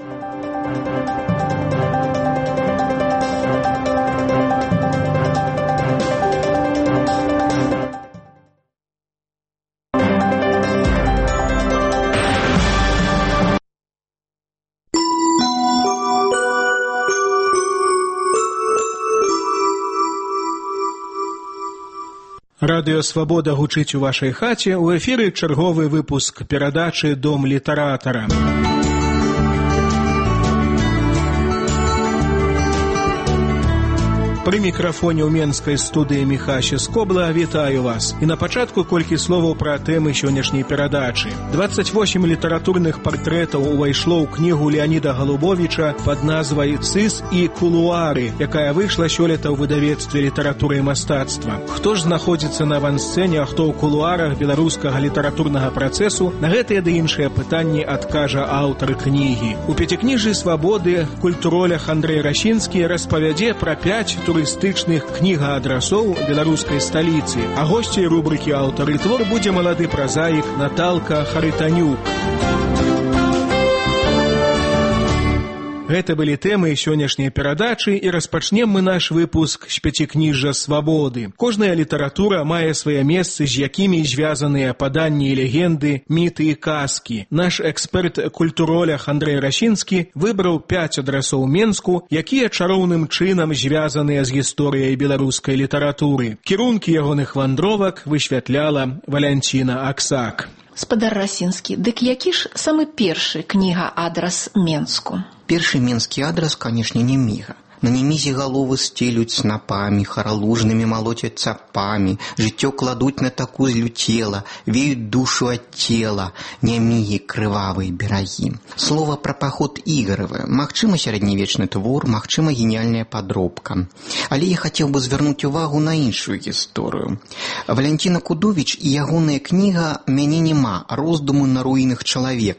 Радыё Свабода гучыць у вашай хаце. У эфіры чарговы выпуск перадачы «Дом літаратара». Пры мікрафоне ў менскай студыі Міхася Скобла вітаю вас. І на пачатку колькі словаў пра тэмы сённяшняй перадачы. двадцать восемь літаратурных партрэтаў увайшло ў кнігу Леаніда Галубовіча пад назвай «Сыс і кулуары», якая выйшла сёлета ў выдавецтве літаратуры і мастацтва. Хто ж знаходзіцца на авансцэне, а хто ў кулуарах беларускага літаратурнага працэсу, на гэтыя ды іншыя пытанні адкажа аўтар кнігі. У пяцікніжжы «Свабоды» культуролях Андрэй Расінскі распавядзе пра пяць турыстычных кніга-адрасоў беларускай сталіцы, а госцей рубрыкі «Аўтары твор» будзе малады празаік Наталка Харытанюк. Гэта былі тэмы сённяшняй перадачы, і распачнем мы наш выпуск з пяцікніжжа «Свабоды». Кожная літаратура мае свае месцы, з якімі звязаныя паданні і легенды, міты і казкі. Наш эксперт-культуролях Андрэй Расінскі выбраў пяць адрасоў Менску, якія чароўным чынам звязаныя з гісторыяй беларускай літаратуры. Кірункі ягоных вандровак высвятляла Валянціна Аксак. Спадар Расінскі, дык які ж самы першы кніга-адрас Менску? Першы менскі адрас, канешне, не міга. На немізе галовы стелюць снапамі, харалужнымі молотяць цапамі, жыццё кладуць на таку злюцела, веюць душу ад цела, нямігі крывавыя берагі. Слова пра паход Ігаравы, магчыма сярэднявечны твор, магчыма геніяльная падробка. Але я хацеў бы звярнуць увагу на іншую гісторыю. Валянціна Кудовіч і ягоная кніга «Мяне няма. Роздумы на руінах чалавека».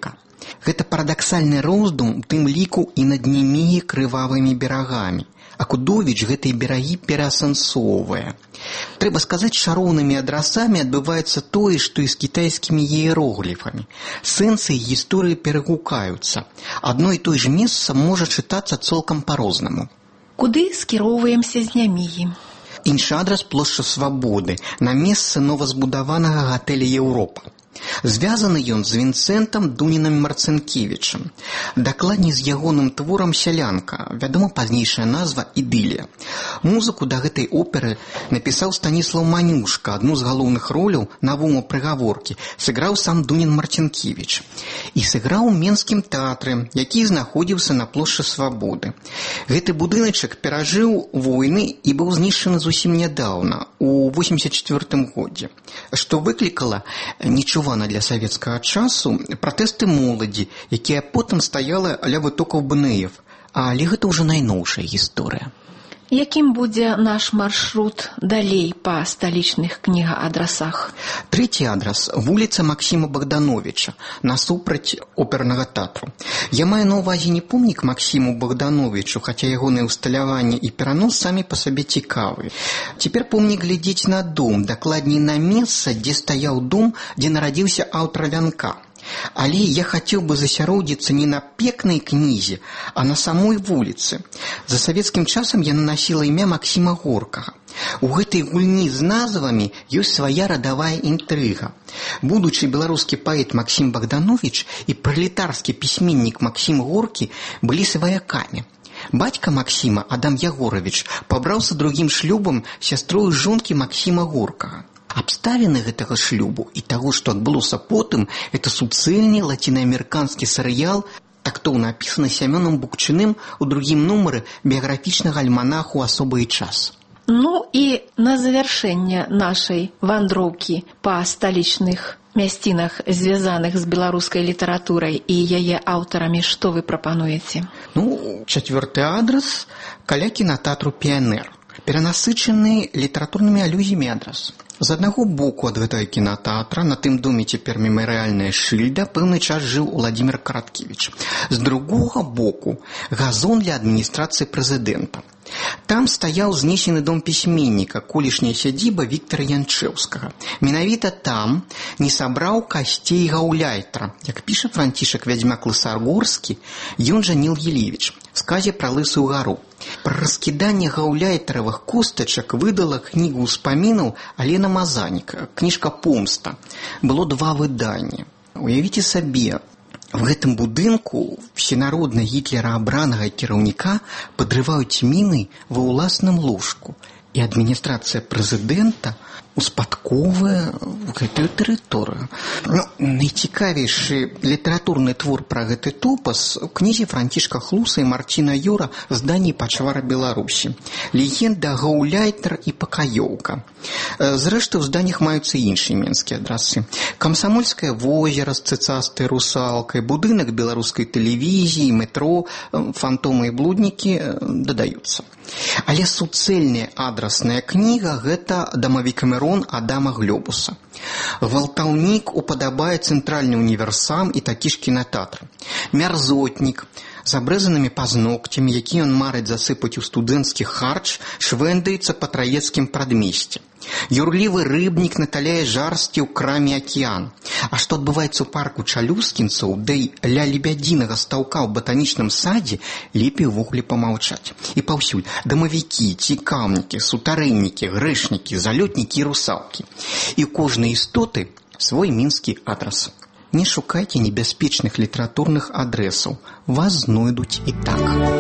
Гэта парадаксальны роздум, тым ліку і над немі крывавымі берагамі. Акудовіч гэтыя берагі пераасэнсоўвае. Трэба сказаць, шароўнымі адрасамі адбываецца тое, што і з кітайскімі іерогліфамі. Сэнсы і гісторыі перагукаюцца. Адно і той ж месца можа чытацца цалкам па-рознаму. Куды скіроўваемся з Нямігі? Іншы адрас – плошча Свабоды, на месцы новазбудаванага гатэля «Еўропа». Звязаны ён з Вінцэнтам Дунінам Марцынкевічам. Дакладней з ягоным творам «Сялянка», вядома пазнейшая назва «Ідылія». Музыку да гэтай оперы напісаў Станіслаў Манюшка, адну з галоўных роляў «Навому прыгаворкі» сыграў сам Дунін Марцынкевіч. І сыграў у Менскім тэатры, які знаходзіўся на плошчы Свабоды. Гэты будыначак перажыў войны і быў знішчаны зусім нядаўна, у восемьдесят четвёртым годзе, што выклікала нечувана для савецкага часу пратэсты моладзі, якія потым стаяла ля вытокаў БНФ. Але гэта ўжо найноўшая гісторыя. Якім будзе наш маршрут далей па сталічных кнігаадрасах? Трэці адрас – вуліца Максіма Богдановича, насупраць опернага тэатру. Я маю на ўвазе не помнік Максіму Богдановичу, хаця ягоныя ўсталяванне і перанос самі па сабе цікавыя. Цяпер помнік глядзець на дом, дакладней на месца, дзе стаяў дом, дзе нарадзіўся аўтар вянка. Але я хацеў бы засяродзіцца не на пекнай кнізе, а на самой вуліцы. За савецкім часам яна насіла імя Максіма Горкага. У гэтай гульні з назвамі ёсць свая радавая інтрыга. Будучы беларускі паэт Максім Богданович і пралетарскі пісьменнік Максім Горкі былі сваякамі. Бацька Максіма, Адам Ягорович, пабраўся другім шлюбам сястрою жонкі Максіма Горкага. Абставіны гэтага шлюбу і таго, што адбылося потым, это суцэльны лацінаамерыканскі серыял, тактоўна апісаны Сямёнам Букчыным у другім нумары біяграфічнага альманаху «Асоба і час». Ну і на завяршэнне нашай вандроўкі па сталічных мясцінах, звязаных з беларускай літаратурай і яе аўтарамі, што вы прапануеце? Ну, чацвёрты адрас – каля кінатэатру «Піянер». Перанасычаны літаратурнымі алюзіямі адрас. З аднаго боку ад гэтага кінатэатра на тым доме цяпер мемарыяльная шыльда, пэўны час жыў Уладзімір Караткевіч. З другога боку газон для адміністрацыі прэзідэнта. Там стаяў знесены дом пісьменніка, колішняя сядзіба Віктара Янчэўскага. Менавіта там не сабраў касцей гаўляйтра, як піша Францішак Вядзьмак-Лысаргорскі, ён жа Ніл Елевіч, в сказе пра Лысую гару. Пра раскіданне гаўляйтаравых костачак выдала кнігу ўспамінаў Алена Мазанік, кніжка «Помста». Было два выдання. Уявіце сабе, в гэтым будынку всенародна гітлераабранага кіраўніка падрываюць міны ва ўласным ложку, і адміністрацыя прэзідэнта успадковая гэтую тэрыторыю. Ну, найцікавейшы літаратурны твор пра гэты топас у кнізе Францішка Хлуса і Марціна Юра «Зданні пачвара Беларусі. Легенда, гаўляйтар і пакаёўка». Зрэшты, у зданнях маюцца іншыя менскія адрасы. Камсамольскае возера з цыцастай русалкай, будынак беларускай тэлевізіі, метро, фантомы і блуднікі дадаюцца. Але суцэльная адрасная кніга – гэта «Дамавікамерон» Адама Глёбуса. Гвалтаўнік упадабае цэнтральны універсам і такі ж кінатэатр. Мярзотнік з абрэзанымі пазногцямі, які ён марыць засыпаць у студэнцкі харч, швэндаецца па траецкім прадмесці. Юрлівы рыбнік наталяе жарсці ў краме «Акіян». А што адбываецца ў парку чалюскінцаў, да і ля лебядзінага стаўка ў батанічным садзе, лепей увогуле памаўчаць. І паўсюль дамавікі, цікаўнікі, сутарэннікі, грэшнікі, залётнікі і русалкі. І ў кожнай істоты свой мінскі адрас. Не шукайце небяспечных літаратурных адрэсаў. Вас знойдуць і так.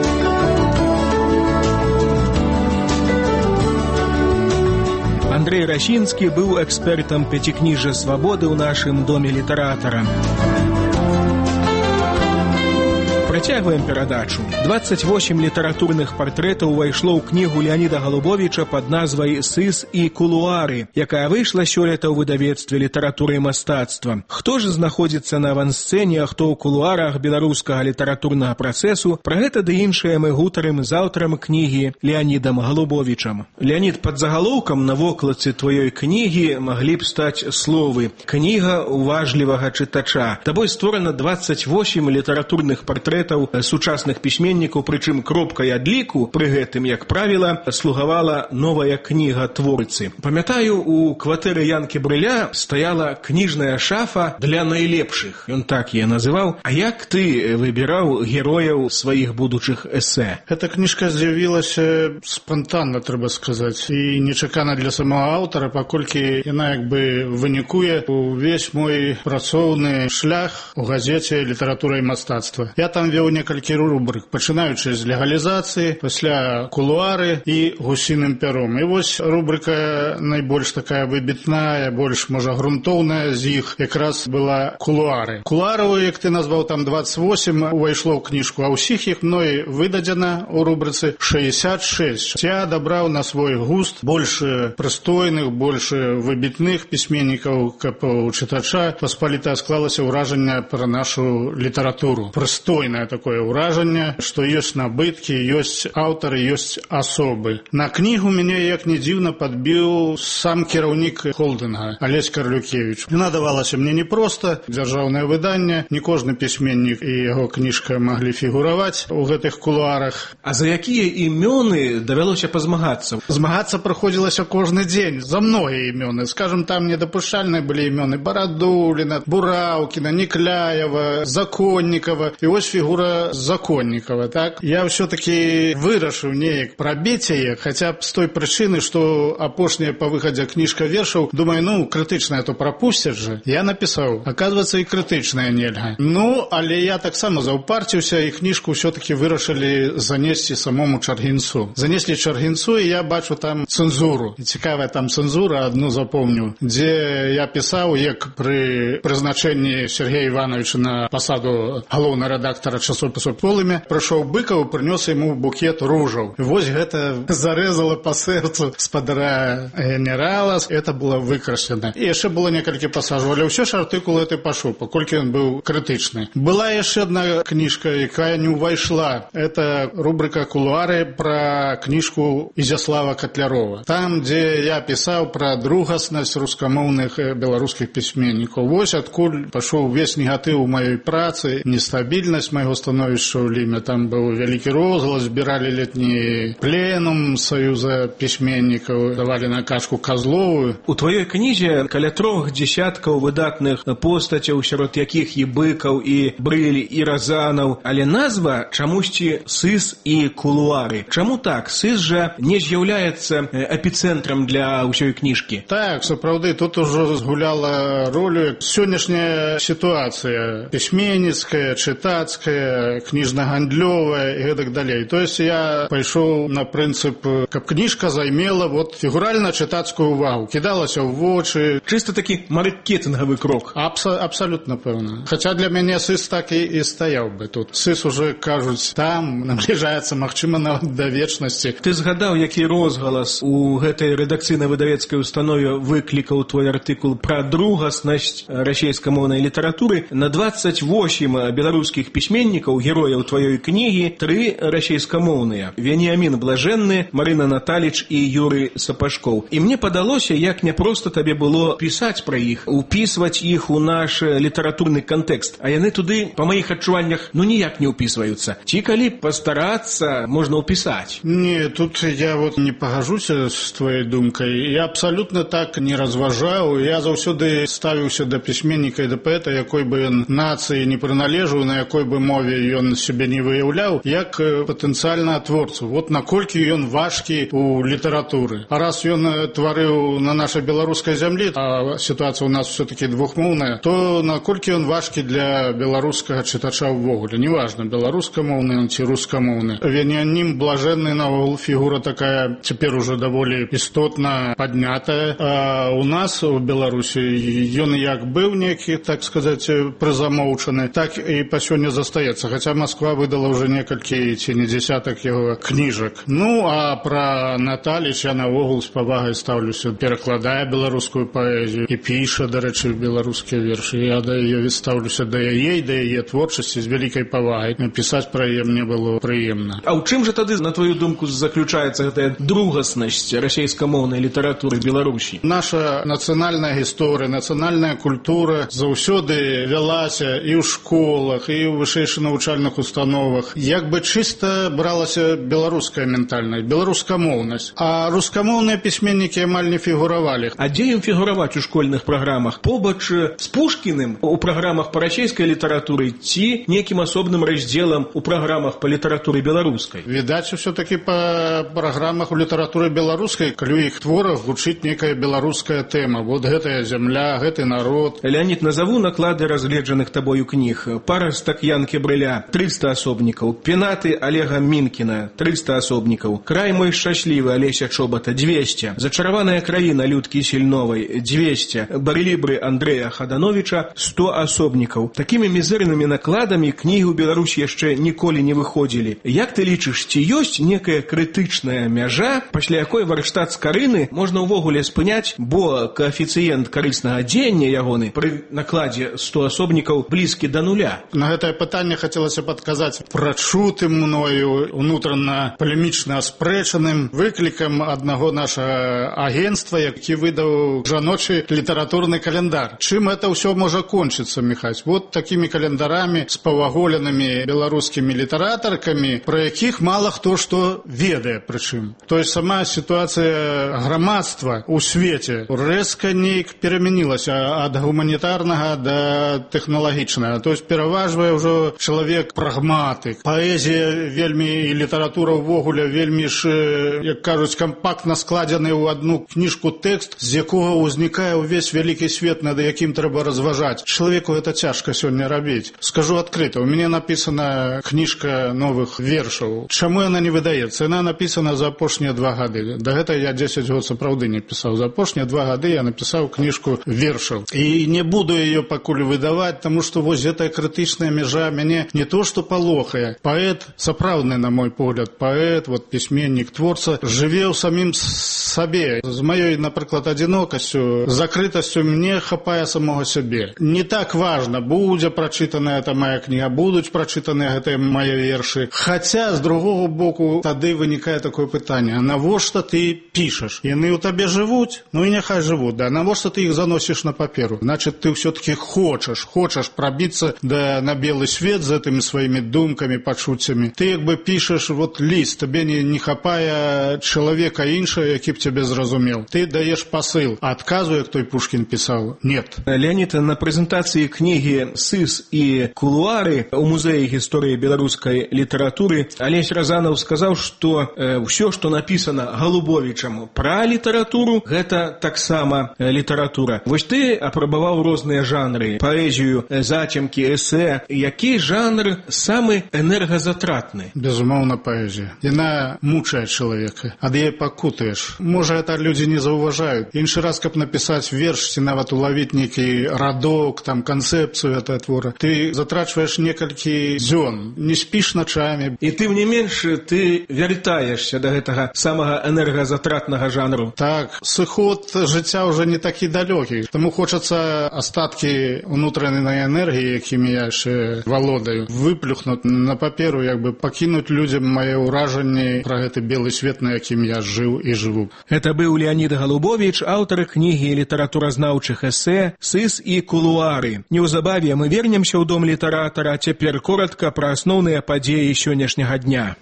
Андрей Расінскі быў экспертам пяцікніжжа «Свабоды» ў нашым доме літаратара. Працягваем перадачу. двадцать восемь літаратурных партрэтаў увайшло ў кнігу Леаніда Галубовіча пад назвай «Сыс і кулуары», якая выйшла сёлета ў выдавецтве літаратуры і мастацтва. Хто ж знаходзіцца на авансцэне, а хто ў кулуарах беларускага літаратурнага працэсу, пра гэта ды іншае мы гутарым з аўтарам кнігі Леанідам Галубовічам. Леанід, пад загалоўкам на вокладцы тваёй кнігі маглі б стаць словы «Кніга уважлівага чытача». Табой створана двадцать восемь літаратурных партрэтаў сучасных пісьменнікаў, прычым кропкай адліку пры гэтым, як правіла, слугавала новая кніга творцы. Памятаю, у кватэры Янкі Брыля стаяла кніжная шафа для найлепшых. Ён так яе называў. А як ты выбіраў герояў сваіх будучых эсэ? Эта кніжка з'явілася спантанна, трэба сказаць, і нечакана для самого аўтара, паколькі яна як бы вынікуе увесь мой працоўны шлях у газеце «Літаратура і мастацтва». Я там вёў некалькі рубрик, пачынаючы з легалізацыі, пасля кулуары і гусіным пяром. І вось рубрика найбольш такая выбітная, больш, можа, грунтоўная з іх якраз была кулуары. Кулуараў, як ты назваў, там двадцать восемь увайшло ў кніжку, а ўсіх іх мной выдадзена ў рубрыцы шэсцьдзясят шэсць. Я адабраў на свой густ больш прыстойных, больш выбітных пісьменнікаў, каб у чытача паспаліта склалася ўражанне пра нашу літаратуру. Прыстойна такое ўражанне, што ёсць набыткі, ёсць аўтары, ёсць асобы. На кнігу мяне, як не дзіўна, падбіў сам кіраўнік холдинга Алесь Карлюкевич. Яна давалася мне непроста, дзяржаўнае выданне, не кожны пісьменнік і яго кніжка маглі фігураваць у гэтых кулуарах. А за якія імёны давялося пазмагацца? Змагацца прыходзілася кожны дзень за многія імёны. Скажем, там недапушчальныя былі імёны Барадуліна, Бураўкіна, Некляева, Законнікава. І вось фігура Законнікава, так? Я ўсё-таки вырашыў неяк прабіць яе, хаця б з той прычыны, што апошняя па выхадзе кніжка вершаў, думаю, ну, крытычная то прапусцяць же. Я напісаў, аказваецца, і крытычная нельга. Ну, але я таксама заўпарціўся, і кніжку ўсё-таки вырашылі занесці самому Чаргінцу. Занеслі Чаргінцу, і я бачу там цэнзуру. І цікавая там цэнзура, адну запомню, дзе я пісаў, як пры прызначэнні Сергея Івановича на пасаду галоўнага рэдактара часопісу «Полымя» прыйшоў Быкаў і прынёс яму букет ружаў. І вось гэта зарэзала па сэрцу спадара генерала. Это было выкраслена. І яшчэ было некалькі пасажаў, але ўсё ж артыкул гэты пашоў, паколькі ён быў крытычны. Была яшчэ адна кніжка, якая не ўвайшла. Это рубрика «Кулуары» пра кніжку Ізяслава Катлярова. Там, дзе я пісаў пра другаснасць рускамоўных беларускіх пісьменнікаў. Вось адкуль пашоў увесь негатыў у маёй працы, нестабільнасць майго становішча ў Ліме. Там быў вялікі розгалас, збіралі летні пленум Саюза пісьменнікаў, давалі накачку Казловую. У тваёй кнізе каля трох дзесяткаў выдатных постацяў, сярод якіх і Быкаў, і Брыль, і Разанаў. Але назва чамусьці «Сыс і кулуары». Чаму так? Сыс жа не з'яўляецца эпіцэнтрам для ўсёй кніжкі. Так, сапраўды, тут ужо згуляла ролю сённяшняя сітуацыя. Пісьменніцкая, чытацкая, кніжна-гандлёвая і гэтак далей. То есть я пайшоў на прынцып, каб кніжка займела вот фігуральна чытацкую увагу, кідалася ў вочы. Чыста такі маркетынгавы крок. Абса абсалютна пэўна. Хаця для мяне сыс так і, і стаяў бы тут. Сыс уже, кажуць, там набліжаецца, магчыма, нават да вечнасці. Ты згадаў, які розгалас у гэтай рэдакцыйна-выдавецкай установе выклікаў твой артыкул пра другаснасць расейскамоўнай літаратуры. На двадцать восемь беларускіх пісьменнікаў, герояў тваёй кнігі, тры расейскамоўныя. Веніамін Блажэнны, Марына Наталіч і Юрый Сапашкоў. І мне падалося, як няпроста табе было пісаць пра іх, упісваць іх у наш літаратурны кантэкст. А яны туды, па маіх адчуваннях, ну ніяк не ўпісваюцца. Ці калі пастарацца, можна ўпісаць? Не, тут я вот не пагажуся з твоей думкай. Я абсалютна так не разважаў. Я заўсёды ставіўся да пісьменніка і да паэта, якой бы ён нацыі не прыналежаў, на якой бы мове ён сябе не выяўляў, як патэнцыяльна творцу. Вот наколькі ён важкі у літаратуры. А раз ён тварыў на нашай беларускай зямлі, а сітуацыя у нас все-таки двухмоўная, то наколькі ён важкі для беларускага чытача ўвогуле. Неважна, беларускамоўны ён ці рускамоўны. Веніамін Блажэнны, наогул, фігура такая цяпер уже даволі істотна паднятая. А у нас у Беларусі ён як быў некі, так сказаць, прызамоўчаны, так і па сёння застаецца выдаецца, хаця Москва выдала ўжо некалькі ці не дзесятак яго кніжак. Ну, а пра Наталіч я наогул з павагай стаўлюся. Перакладае беларускую паэзію і піша, дарэчы, беларускія вершы. Я да яе стаўлюся да яе і да яе творчасці з вялікай павагай. Напісаць пра яе мне было прыемна. А ў чым жа тады, на твою думку, заключаецца гэтая другаснасць расейскамоўнай літаратуры Беларусі? Наша нацыянальная гісторыя, нацыянальная культура заўсёды вялася і ў школах, і ў вышэйшых навучальных установах. Як бы чыста бралася беларуская ментальнасць, беларускамоўнасць. А рускамоўныя пісьменнікі амаль не фігуравалі. А дзе ім фігураваць у школьных праграмах? Побач з Пушкіным у праграмах па расейскай літаратуры ці некім асобным раздзелам у праграмах па літаратуры беларускай? Відаць, усё-такі па праграмах у літаратуры беларускай, калі ў іх творах гучыць некая беларуская тэма. Вот гэтая зямля, гэты народ. Леонид, назову наклады разгледжаных табою кніг. Парастак Янкі Брыля, трыста асобнікаў. Пенаты Олега Мінкіна, трыста асобнікаў. Край мой шчаслівы Алеся Чобата, двести. Зачараваная краіна Людкі Сільновай, двести. Барэлібры Андрэя Хадановича, сто асобнікаў. Такімі мізэрнымі накладамі кнігі ў Беларусі яшчэ ніколі не выходзілі. Як ты лічыш, ці ёсць некая крытычная мяжа, пасля якой варштат Скарыны можна ўвогуле спыняць, бо каэфіцыент карыснага дзеяння ягоны пры накладзе сто асобнікаў блізкі да нуля? На гэтае пытанне хацелася падказаць прачутым мною унутрана палемічна аспрэчаным выклікам аднаго нашага агенцтва, які выдаў жаночы літаратурны календар. Чым это ўсё можа кончыцца, Міхась? Вот такімі календарамі з паваголенымі беларускімі літаратаркамі, пра якіх мала хто што ведае прычым. То есть сама сітуацыя грамадства ў свеце рэзка неяк перамянілася ад гуманітарнага да тэхналагічнага. То есть пераважвае ўжо чалавек прагматык. Паэзія вельмі і літаратура ўвогуле вельмі ж, як кажуць, кампактна складзены ў одну кніжку тэкст, з якога ўзнікае ўвесь вялікі свет, над якім трэба разважаць. Чалавеку гэта цяжка сёння рабіць. Скажу адкрыта, у мяне напісана кніжка новых вершаў. Чаму яна не выдаецца? Яна напісана за апошнія два гады. Да гэта я дзесяць год сапраўды не пісаў. За апошнія два гады я напісаў кніжку вершаў. І не буду яе пакуль выдаваць, таму што вось гэтая крытычная мяжа мяне не то што палохае. Паэт, сапраўдны, на мой погляд, паэт, вот пісьменнік, творца, жыве ў самім сабе. З маёй, напрыклад, адзінокасцю, закрытасцю мне хапае самога сябе. Не так важна, будзе прачытаная эта моя кніга, будуць прачытаныя гэтыя мае вершы. Хаця, з другого боку, тады вынікае такое пытанне: а навошта ты пішаш? Яны ў табе жывуць? Ну і няхай жывуць, да. Навошта ты іх заносіш на паперу? Значит, ты ўсё-таки хочаш, хочаш прабіцца да, на белы свет з гэтымі сваімі думкамі, пачуццямі. Ты як бы пішаш вот ліст, табе не, не хапае чалавека іншага, які б цябе зразумеў. Ты даеш пасыл, а адказу, як той Пушкін пісаў, нет. Леонид, на прэзентацыі кнігі «Сыс і кулуары» у музеі гісторыі беларускай літаратуры Алесь Разанаў сказаў, што э, ўсё, што напісана Галубовічам пра літаратуру, гэта таксама э, літаратура. Вось ты апрабаваў розныя жанры, паэзію, э, зацемкі, эсэ. Які жанр самы энергазатратны? Безумоўна, паэзія. Яна мучае чалавека, ад яе пакутаеш. Можа, это людзі не заўважаюць. Іншы раз, каб напісаць верш, ці нават улавіць нейкі радок, там, канцэпцыю гэтага твора, ты затрачваеш некалькі дзён, не спіш начамі. І тым не менш, ты вяртаешся да гэтага самага энергазатратнага жанру. Так, сыход жыцця ўжо не такі далёкі, таму хочацца астаткі унутранай энергіі, якімі я яшчэ валодаю, выплюхнуць на паперу, як бы пакінуць людзям мае ўражанні пра гэты белы свет, на якім я жыў і жыву. Это быў Леонид Галубович, аўтар кнігі літаратуразнаўчых эсэ «Сыс і кулуары». Неўзабаве мы вернемся ў дом літаратара, цяпер коротка пра асноўныя падзеі сённяшняга дня.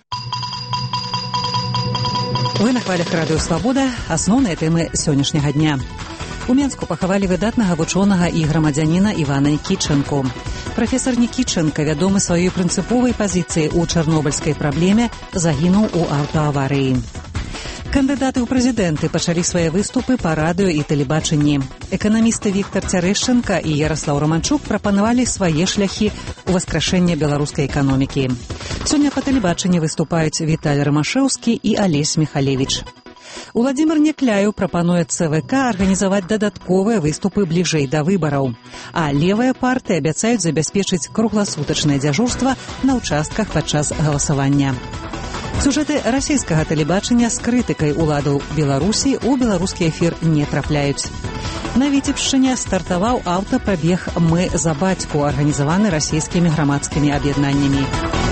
Вы на хвалях радыё «Свабода». Асноўныя тэмы сённяшняга дня. У Менску пахавалі выдатнага вучонага і грамадзяніна Івана Нікітчэнку. Прафесар Нікітчэнка, вядомы сваёй прынцыповай пазіцыяй у чарнобыльскай праблеме, загінуў у аўтааварыі. Кандыдаты ў прэзідэнты пачалі свае выступы па радыё і тэлебачанні. Эканамісты Віктар Цярэшчанка і Яраслаў Раманчук прапанавалі свае шляхі ў васкрашэння беларускай эканомікі. Сёння па тэлебачанні выступаюць Віталь Рамашэўскі і Алесь Міхалевіч. Уладзімір Някляеў прапануе ЦВК арганізаваць дадатковыя выступы бліжэй да выбараў. А левыя партыі абяцаюць забяспечыць кругласутачнае дзяжурства на ўчастках падчас галасавання. Сюжэты расійскага тэлебачання з крытыкай уладаў Беларусі ў беларускі эфір не трапляюць. На Віцебшчыне стартаваў аўтапрабег «Мы за бацьку», арганізаваны расійскімі грамадскімі аб'яднаннямі.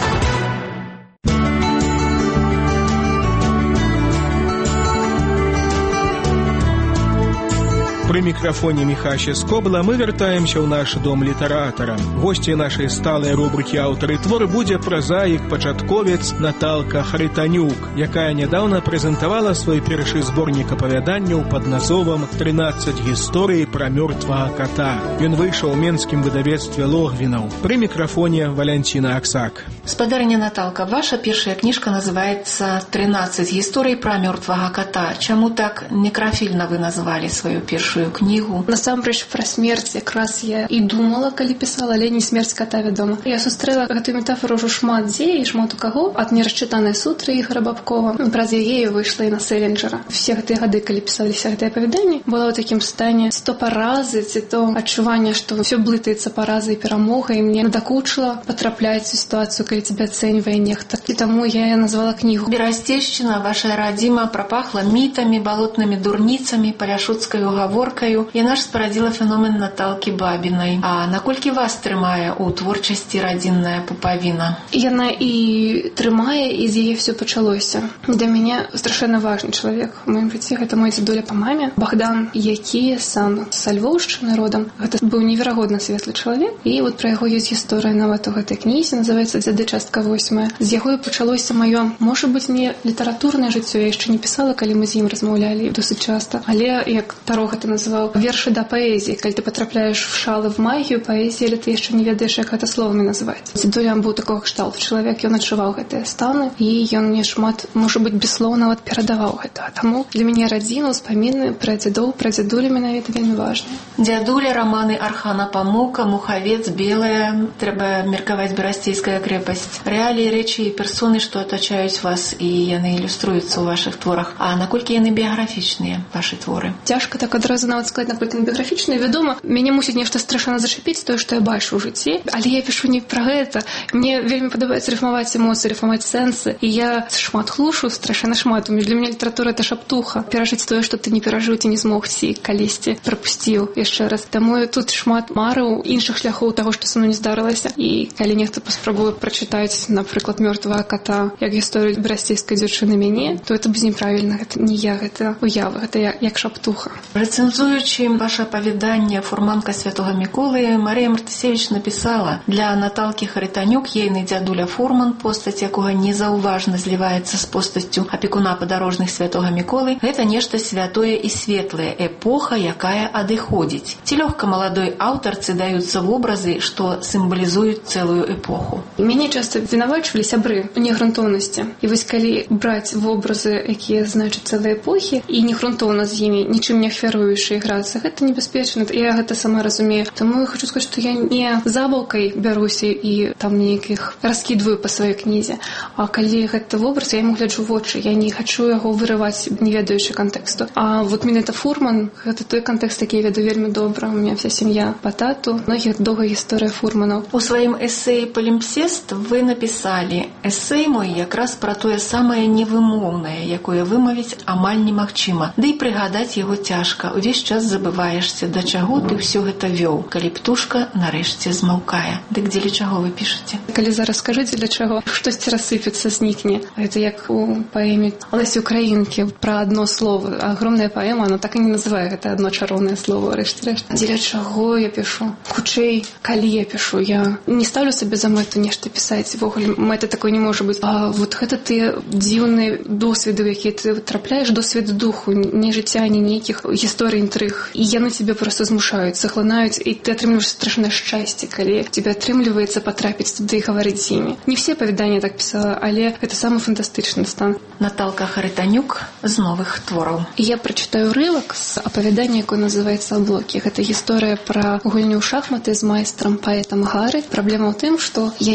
При микрофоне Михаша Скобла мы вяртаемся ў наш дом літаратара. Госці нашай сталай рубрыкі «Аўтары твор» будзе празаік-пачатковец Наталка Хаританюк, якая нядаўна прэзентавала свой першы зборнік апавяданняў пад назовам «трынаццаць гісторый пра мёртвага кота». Ён выйшаў у менскім выдавецтве Логвінаў. При микрофоне Валянціна Аксак. Спадарня Наталка, ваша першая кніжка называецца «трынаццаць гісторый пра мёртвага кота». Чаму так некрафільна вы назвалі сваю першую кнігу? Насамрэч пра смерць якраз я і думала, калі пісала, але не смерць кота, вядома. Я сустрэла гэтую метафору ўжо шмат дзе і шмат у каго, ад нерасчытанай сутры Ігора Бабкова. Праз яе выйшла і на Селлінджера. Все гэтыя гады, калі пісаліся гэтыя апавяданні, была ў такім стане сто паразы, ці то адчуванне, што ўсё блытаецца паразай і перамогай, і мне надакучыла патрапляць у сітуацыю, калі цябе ацэньвае нехта. І таму я назвала кнігу. Берасцейшчына, вашая радзіма, прапахла мітамі, балотнымі дурніцамі, паляшуцкай угаворкаю. Яна ж спарадзіла феномен Наталкі Бабінай. А наколькі вас трымае ў творчасці радзінная пупавіна? Яна і трымае, і з яе все пачалося. Для мяне страшэнна важны чалавек у маім жыцці. Гэта мой дзядуля па маме, Богдан, які сам са Львоўшчыны родам. Гэта быў неверагодна светлы чалавек. І вот пра яго ёсць гісторыя нават у гэтай кнізе, называецца «Дзяды, частка восьмая». З яго і пачалося маё, можа быць, не літаратурнае жыццё. Я яшчэ не пісала, калі мы з ім размаўлялі досыць часта. Але, як Таро гэта называў, вершы да паэзіі. Калі ты потрапляеш в шалы, в магію паэзіі, але ты яшчэ не ведаеш, як гэта словамі называць. Дзядуля быў такога кшталту чалавек, ён адчуваў гэтыя станы, і ён мне шмат, можа быць, бесслоўна нават перадаваў гэта. Таму для мяне радзіна, успаміны пра дзядоў, пра дзядулю менавіта вельмі важныя. Дзядуля, раманы Архана Памука, Мухавец, Белая, трэба меркаваць Берасцейская крэпасць. Рэаліі, рэчы і персоны, што атачаюць вас, і яны ілюструюцца ў вашых творах. А наколькі яны біяграфічныя, вашы творы? Цяжка так адразу нават сказаць, наколькі яны біяграфічныя. Вядома, мяне мусіць нешта страшна зачапіць, тое, што я бачу ў жыцці, але я пішу не пра гэта. Мне вельмі падабаецца рыфмаваць эмоцыі, рыфмаваць сэнсы, і я шмат хлушу, страшна шмат. Для мяне літаратура — это шаптуха. Перажыць тое, што ты не перажыў, ці не змог, ці калісьці прапусціў яшчэ раз. Таму тут шмат мараў, іншых шляхоў таго, што са мной не здарылася. І калі нехта паспрабуе прачытаць, напрыклад, «Мёртвага кота» як гісторыю берасцейскай дзяўчыны мяне, то это будзе неправільна. Гэта не я, гэта уява, гэта я, як шаптуха. Рэцэнзуючы ваше апавяданне «Фурманка святого Міколы», Марія Мартысевіч напісала: «Для Наталкі Хаританюк ейны дзядуля Фурман, постаць якога незаўважна зліваецца з постаццю апекуна падарожных святого Міколы, гэта нешта святое і светлае, эпоха, якая адыходзіць. Ці лёгка маладой аўтарцы даюцца вобразы, што сімвалізуюць цэлую эпоху?» Мяне часта вінавачвалі сябры у негрунтоўнасці. І вось калі браць вобразы, якія значаць цэлыя эпохі, і негрунтоўна з імі, нічым не ахвяруючы іграцца, гэта небяспечна. Я гэта сама разумею. Таму я хочу сказаць, што я не забаўкай бяруся і там нейкіх раскідваю па сваёй кнізе. А калі гэта вобраз, я яму гляджу в вочы. Я не хачу яго вырываць, не ведаючы кантэксту. А вот менавіта Фурман — гэта той кантэкст, які я ведаю вельмі добра. У меня вся сям'я па тату. Многіх доўгая гісторыя Фурманаў. У сваім эсэі «Палімпсест» вы напісалі: «Эсэй мой якраз пра тое самае невымоўнае, якое вымавіць амаль немагчыма. Ды і прыгадаць яго цяжка. Увесь час забываешся, да чаго ты ўсё гэта вёў, калі птушка нарэшце змаўкае». Дык дзеля чаго вы пішаце? Калі зараз скажыце, для чаго штосьці рассыпецца, знікне. Гэта як у паэме Лесі Украінкі пра адно слово. Агромная паэма, она так і не называе гэта адно чароўнае слово, рэшце-рэшт. Дзеля чаго я пішу? Хутчэй, калі я пішу, я не ставлю сабе за мэту нешта пісаць. Ввогуле мэта такой не можа быць. А вот гэта тыя дзіўныя досведы, якія ты трапляеш, досвед духу, не жыцця, не нейкіх гісторый, інтрыг. І яны цябе проста змушаюць, захланаюць, і ты атрымліваеш страшнае шчасце, калі тебе атрымліваецца патрапіць туды і гаварыць з імі. Не все апавяданні так пісала, але гэта самы фантастычны стан. Наталка Хаританюк з новых твораў. Я прачытаю ўрывак з апавядання, якое называецца «Аблокі». Гэта гісторыя пра гульню ў шахматы з майстрам, паэтам Гары. Праблема ў тым, што я ніяк не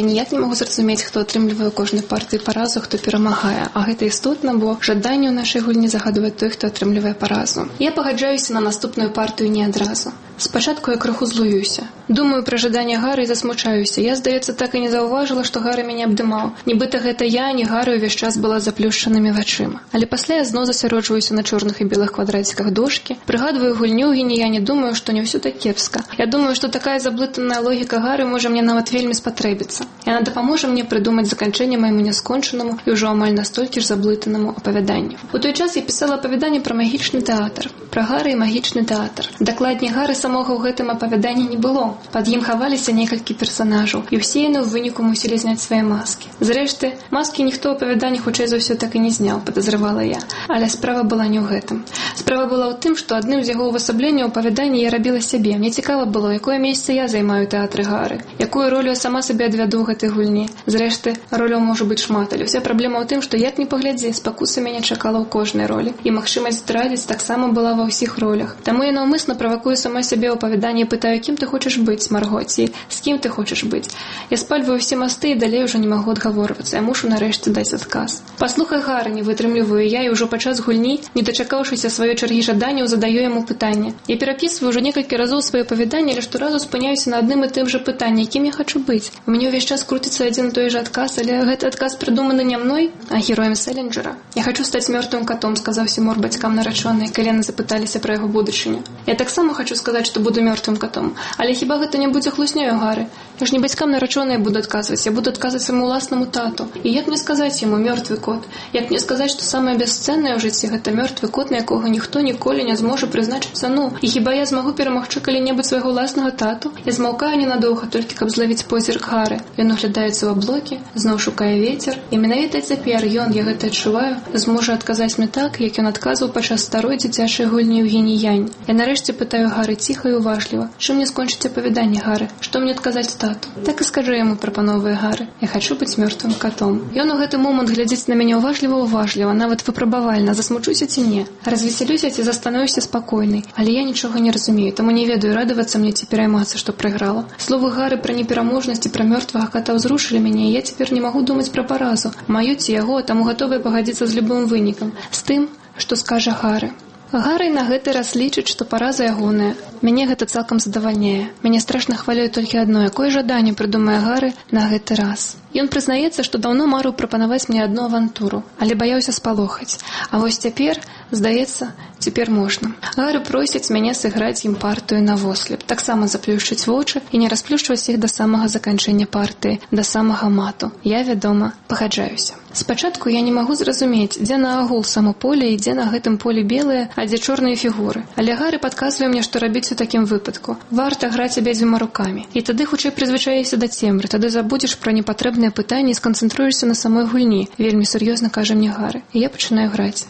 магу зразумець, хто атрымлівае ў кожнай партыі паразу, хто перамагае, а гэта істотна, бо жаданне ў нашай гульні загадвае той, хто атрымлівае паразу. Я пагаджаюся на наступную партыю не адразу. Спачатку я крыху злуюся. Думаю пра жаданне Гары і засмучаюся. Я, здаецца, так і не заўважыла, што Гара мяне абдымаў. Нібыта гэта я, не Гара ўвесь час была заплюшчанымі вачыма. Але пасля я зноў засяроджваюся на чорных і белых квадратиках дошкі, прыгадваю гульню і я не думаю, што не ўсё так кепска. Я думаю, што такая заблытаная логіка Гары можа мне нават вельмі спатрэбіцца. Яна дапаможа мне прыдумаць заканчэнне майму няскончанаму і ўжо амаль настолькі ж заблытанаму апавяданню. У той час я пісала апавяданне пра магічны тэатр, пра Гары і магічны тэатр. Дакладней, Гары самога ў гэтым апавяданні не было. Пад ім хаваліся некалькі персанажаў, і ўсе яны ў выніку мусілі зняць свае маскі. Зрэшты, маскі ніхто ў апавяданні хутчэй за ўсё так і не зняў, падазравала я. Але справа была не ў гэтым. Справа была ў тым, што адным з яго ўвасабленняў апавядання я рабіла сябе. Мне цікава было, якое месца я займаю ў тэатры Гары, якую ролю я сама сабе адвяду ў гэтай гульні. Зрэшты, роляў можа быць шмат, але ўся праблема ў тым, што як ні паглядзі, спакуса мяне чакала ў кожнай ролі. І магчымасць здрадзіць таксама была ва ўсіх ролях. Таму я наўмысна правакую сама сябе ў апавяданні і пытаю, кім ты хочаш быць, Марго, ці з кім ты хочаш быць. Я спальваю ўсе масты і далей ужо не магу адгаворвацца. Я мушу нарэшце даць адказ. Паслухай, Гара, не вытрымліваю я, і ўжо падчас гульні, не дачакаўшыся сваёй чаргі жаданняў, задаю яму пытанне. Я перапісваю ўжо некалькі разоў сваё апавяданне, але шторазу спыняюся на адным і тым жа пытанні, кім я хачу быць. У мяне ўвесь час крутіцца адзін і той жа адказ, але гэты адказ прыдуманы не мной, а героем Селінджера. Я хачу стаць мёртвым катом, сказаў Сімур бацькам нарачонай, калі яны запыталіся пра яго будучыню. Я таксама хачу сказаць, што буду мёртвым катом, але хіба гэта не будзе хлуснёю Гары? Я ж не бацькам нарачонай буду адказваць, я буду адказваць свайму ўласнаму тату. І як мне сказаць яму мёртвы кот? Як мне сказаць, што самае бясцэннае ў жыцці гэта мёртвы кот, на якога ніхто ніколі не зможа прызначыць цану? І хіба я змагу перамагчы калі-небудзь свайго ўласнага тату? Я змаўкаю ненадоўга, толькі каб злавіць позірк Гары. Ён углядаецца ў аблокі, зноў шукае вецер, і менавіта цяпер ён, я гэта адчуваю, зможа адказаць мне так, як ён адказваў падчас старой дзіцячай гульні ў Гінь-Янь. Я нарэшце пытаю Гары ціха і уважліва: чым мне скончыць апавяданне, Гары? Што мне адказаць тату? Так і скажу яму, прапановвае Гары: я хачу быць мёртвым катом. Ён у гэты момант глядзіць на мяне уважліва-уважліва, нават выпрабавальна, засмучуся ці не, развесялюся ці застануюся спакойнай. Але я нічога не разумею, таму не ведаю, радавацца мне ці пераймацца, што прайграла. Словы Гары пра непераможнасць і пра мёртвага ката ўзрушылі мяне, і я цяпер не магу думаць пра паразу, маю ці яго, таму гатовая пагадзіцца з любым вынікам, з тым, што скажа Гары. Гары на гэты раз лічыць, што параза ягоная. Мяне гэта цалкам задавальняе. Мяне страшна хвалюе толькі адно, якое жаданне прыдумае Гары на гэты раз. Ён прызнаецца, што даўно марыў прапанаваць мне адну авантуру, але баяўся спалохаць. А вось цяпер, здаецца, цяпер можна. Гары просяць мяне сыграць ім партыю на вослеп, таксама заплюшчыць вочы і не расплюшчваць іх да самага заканчэння партыі, да самага мату. Я, вядома, пагаджаюся. Спачатку я не магу зразумець, дзе на агул само поле і дзе на гэтым полі белыя, а дзе чорныя фігуры. Але Гары падказвае мне, што рабіць у такім выпадку. Варта граць абедзвюма рукамі. І тады хутчэй прызвычаешся да цемры, тады забудзеш пра непатрэбныя пытанні і сканцэнтруешся на самой гульні. Вельмі сур'ёзна кажа мне Гары. І я пачынаю граць.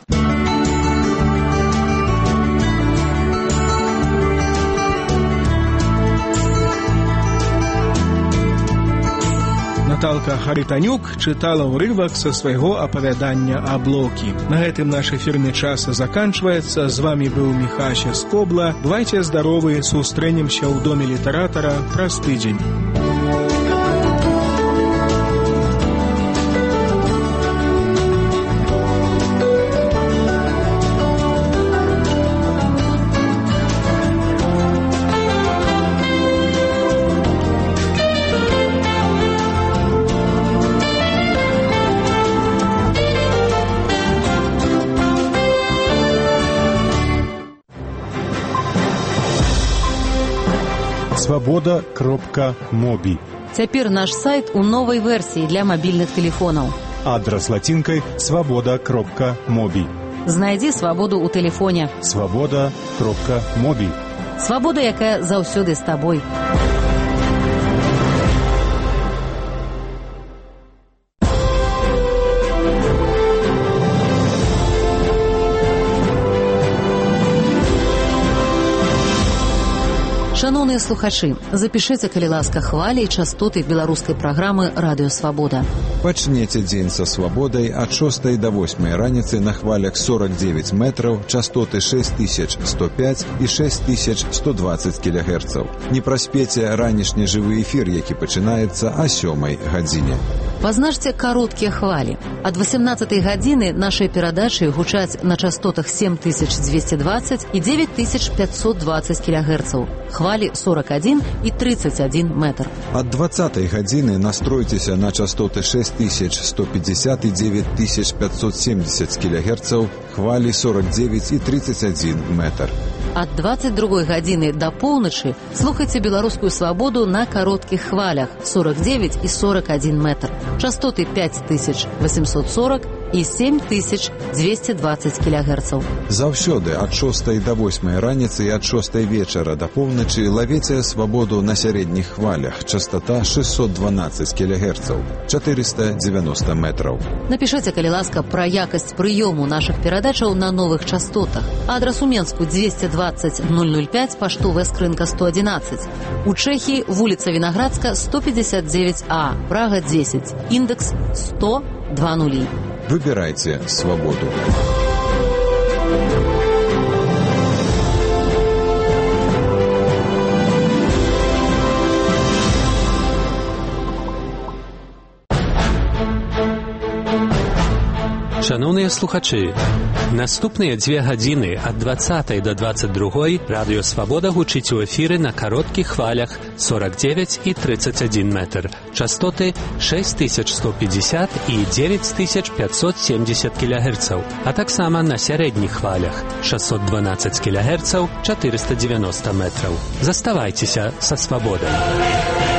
Наталка Хаританюк чытала ўрывак са свайго апавядання «Аблокі». На гэтым наш эфірны час заканчваецца. З вами быў Міхася Скобла. Бывайце здаровы, сустрэнемся ў доме літаратара праз тыдзень. свобода кропка моби. Цяпер наш сайт у новай версіі для мабільных тэлефонаў. Адрас лацінкай свобода кропка моби. Знайдзі свабоду ў тэлефоне. свобода кропка моби. Свабода, якая заўсёды з табой. Шановныя слухачы, запішыце, калі ласка, хвалі і частоты беларускай праграмы «Радыё Свабода». Пачнеце дзень са свабодай ад шостай да восьмай раніцы на хвалях сорок девять метраў, частоты шесть тысяч сто пять і шесть тысяч сто двадцать кілогерцаў. Не праспеце ранішні жывы эфір, які пачынаецца о сёмай гадзіне. Пазначце кароткія хвалі. Ад восемнадцатай гадзіны нашыя перадачы гучаць на частотах семь тысяч двести двадцать і девять тысяч пятьсот двадцать кілогерцаў. Хвалі сорок один і тридцать один метр. Ад двадцатай гадзіны настройцеся на частоты шесть тысяч сто пятьдесят і девять тысяч пятьсот семьдесят кілогерцаў, хвалі сорок девять і тридцать один метр. Ад двадцать другой гадзіны да поўначы слухайце беларускую свабоду на кароткіх хвалях сорок девять і сорок один метр. Частоты пять тысяч восемьсот сорок і семь тысяч двести двадцать кілогерцаў. Заўсёды ад шостай да восьмай раніцы і ад шостай вечара да поўначы лавіце свабоду на сярэдніх хвалях. Частота шестьсот двенадцать кілогерцаў, четыреста девяносто метраў. Напішыце, калі ласка, пра якасць прыёму нашых перадачаў на новых частотах. Адрас у Менску двести двадцать ноль ноль пять, паштовая скрынка сто одиннадцать. У Чэхіі вуліца Вінаградска сто пятьдесят девять А, Прага десять, індекс сто два нулі. Выбирайте свободу. Шановныя слухачы, наступныя дзве гадзіны ад двадцатай да двадцать другой радыё Свабода гучыць у эфіры на кароткіх хвалях сорок девять і тридцать один метр, частоты шесть тысяч сто пятьдесят і девять тысяч пятьсот семьдесят кілогерцаў, а таксама на сярэдніх хвалях шестьсот двенадцать кілогерцаў, четыреста девяносто метраў. Заставайцеся са Свабодай.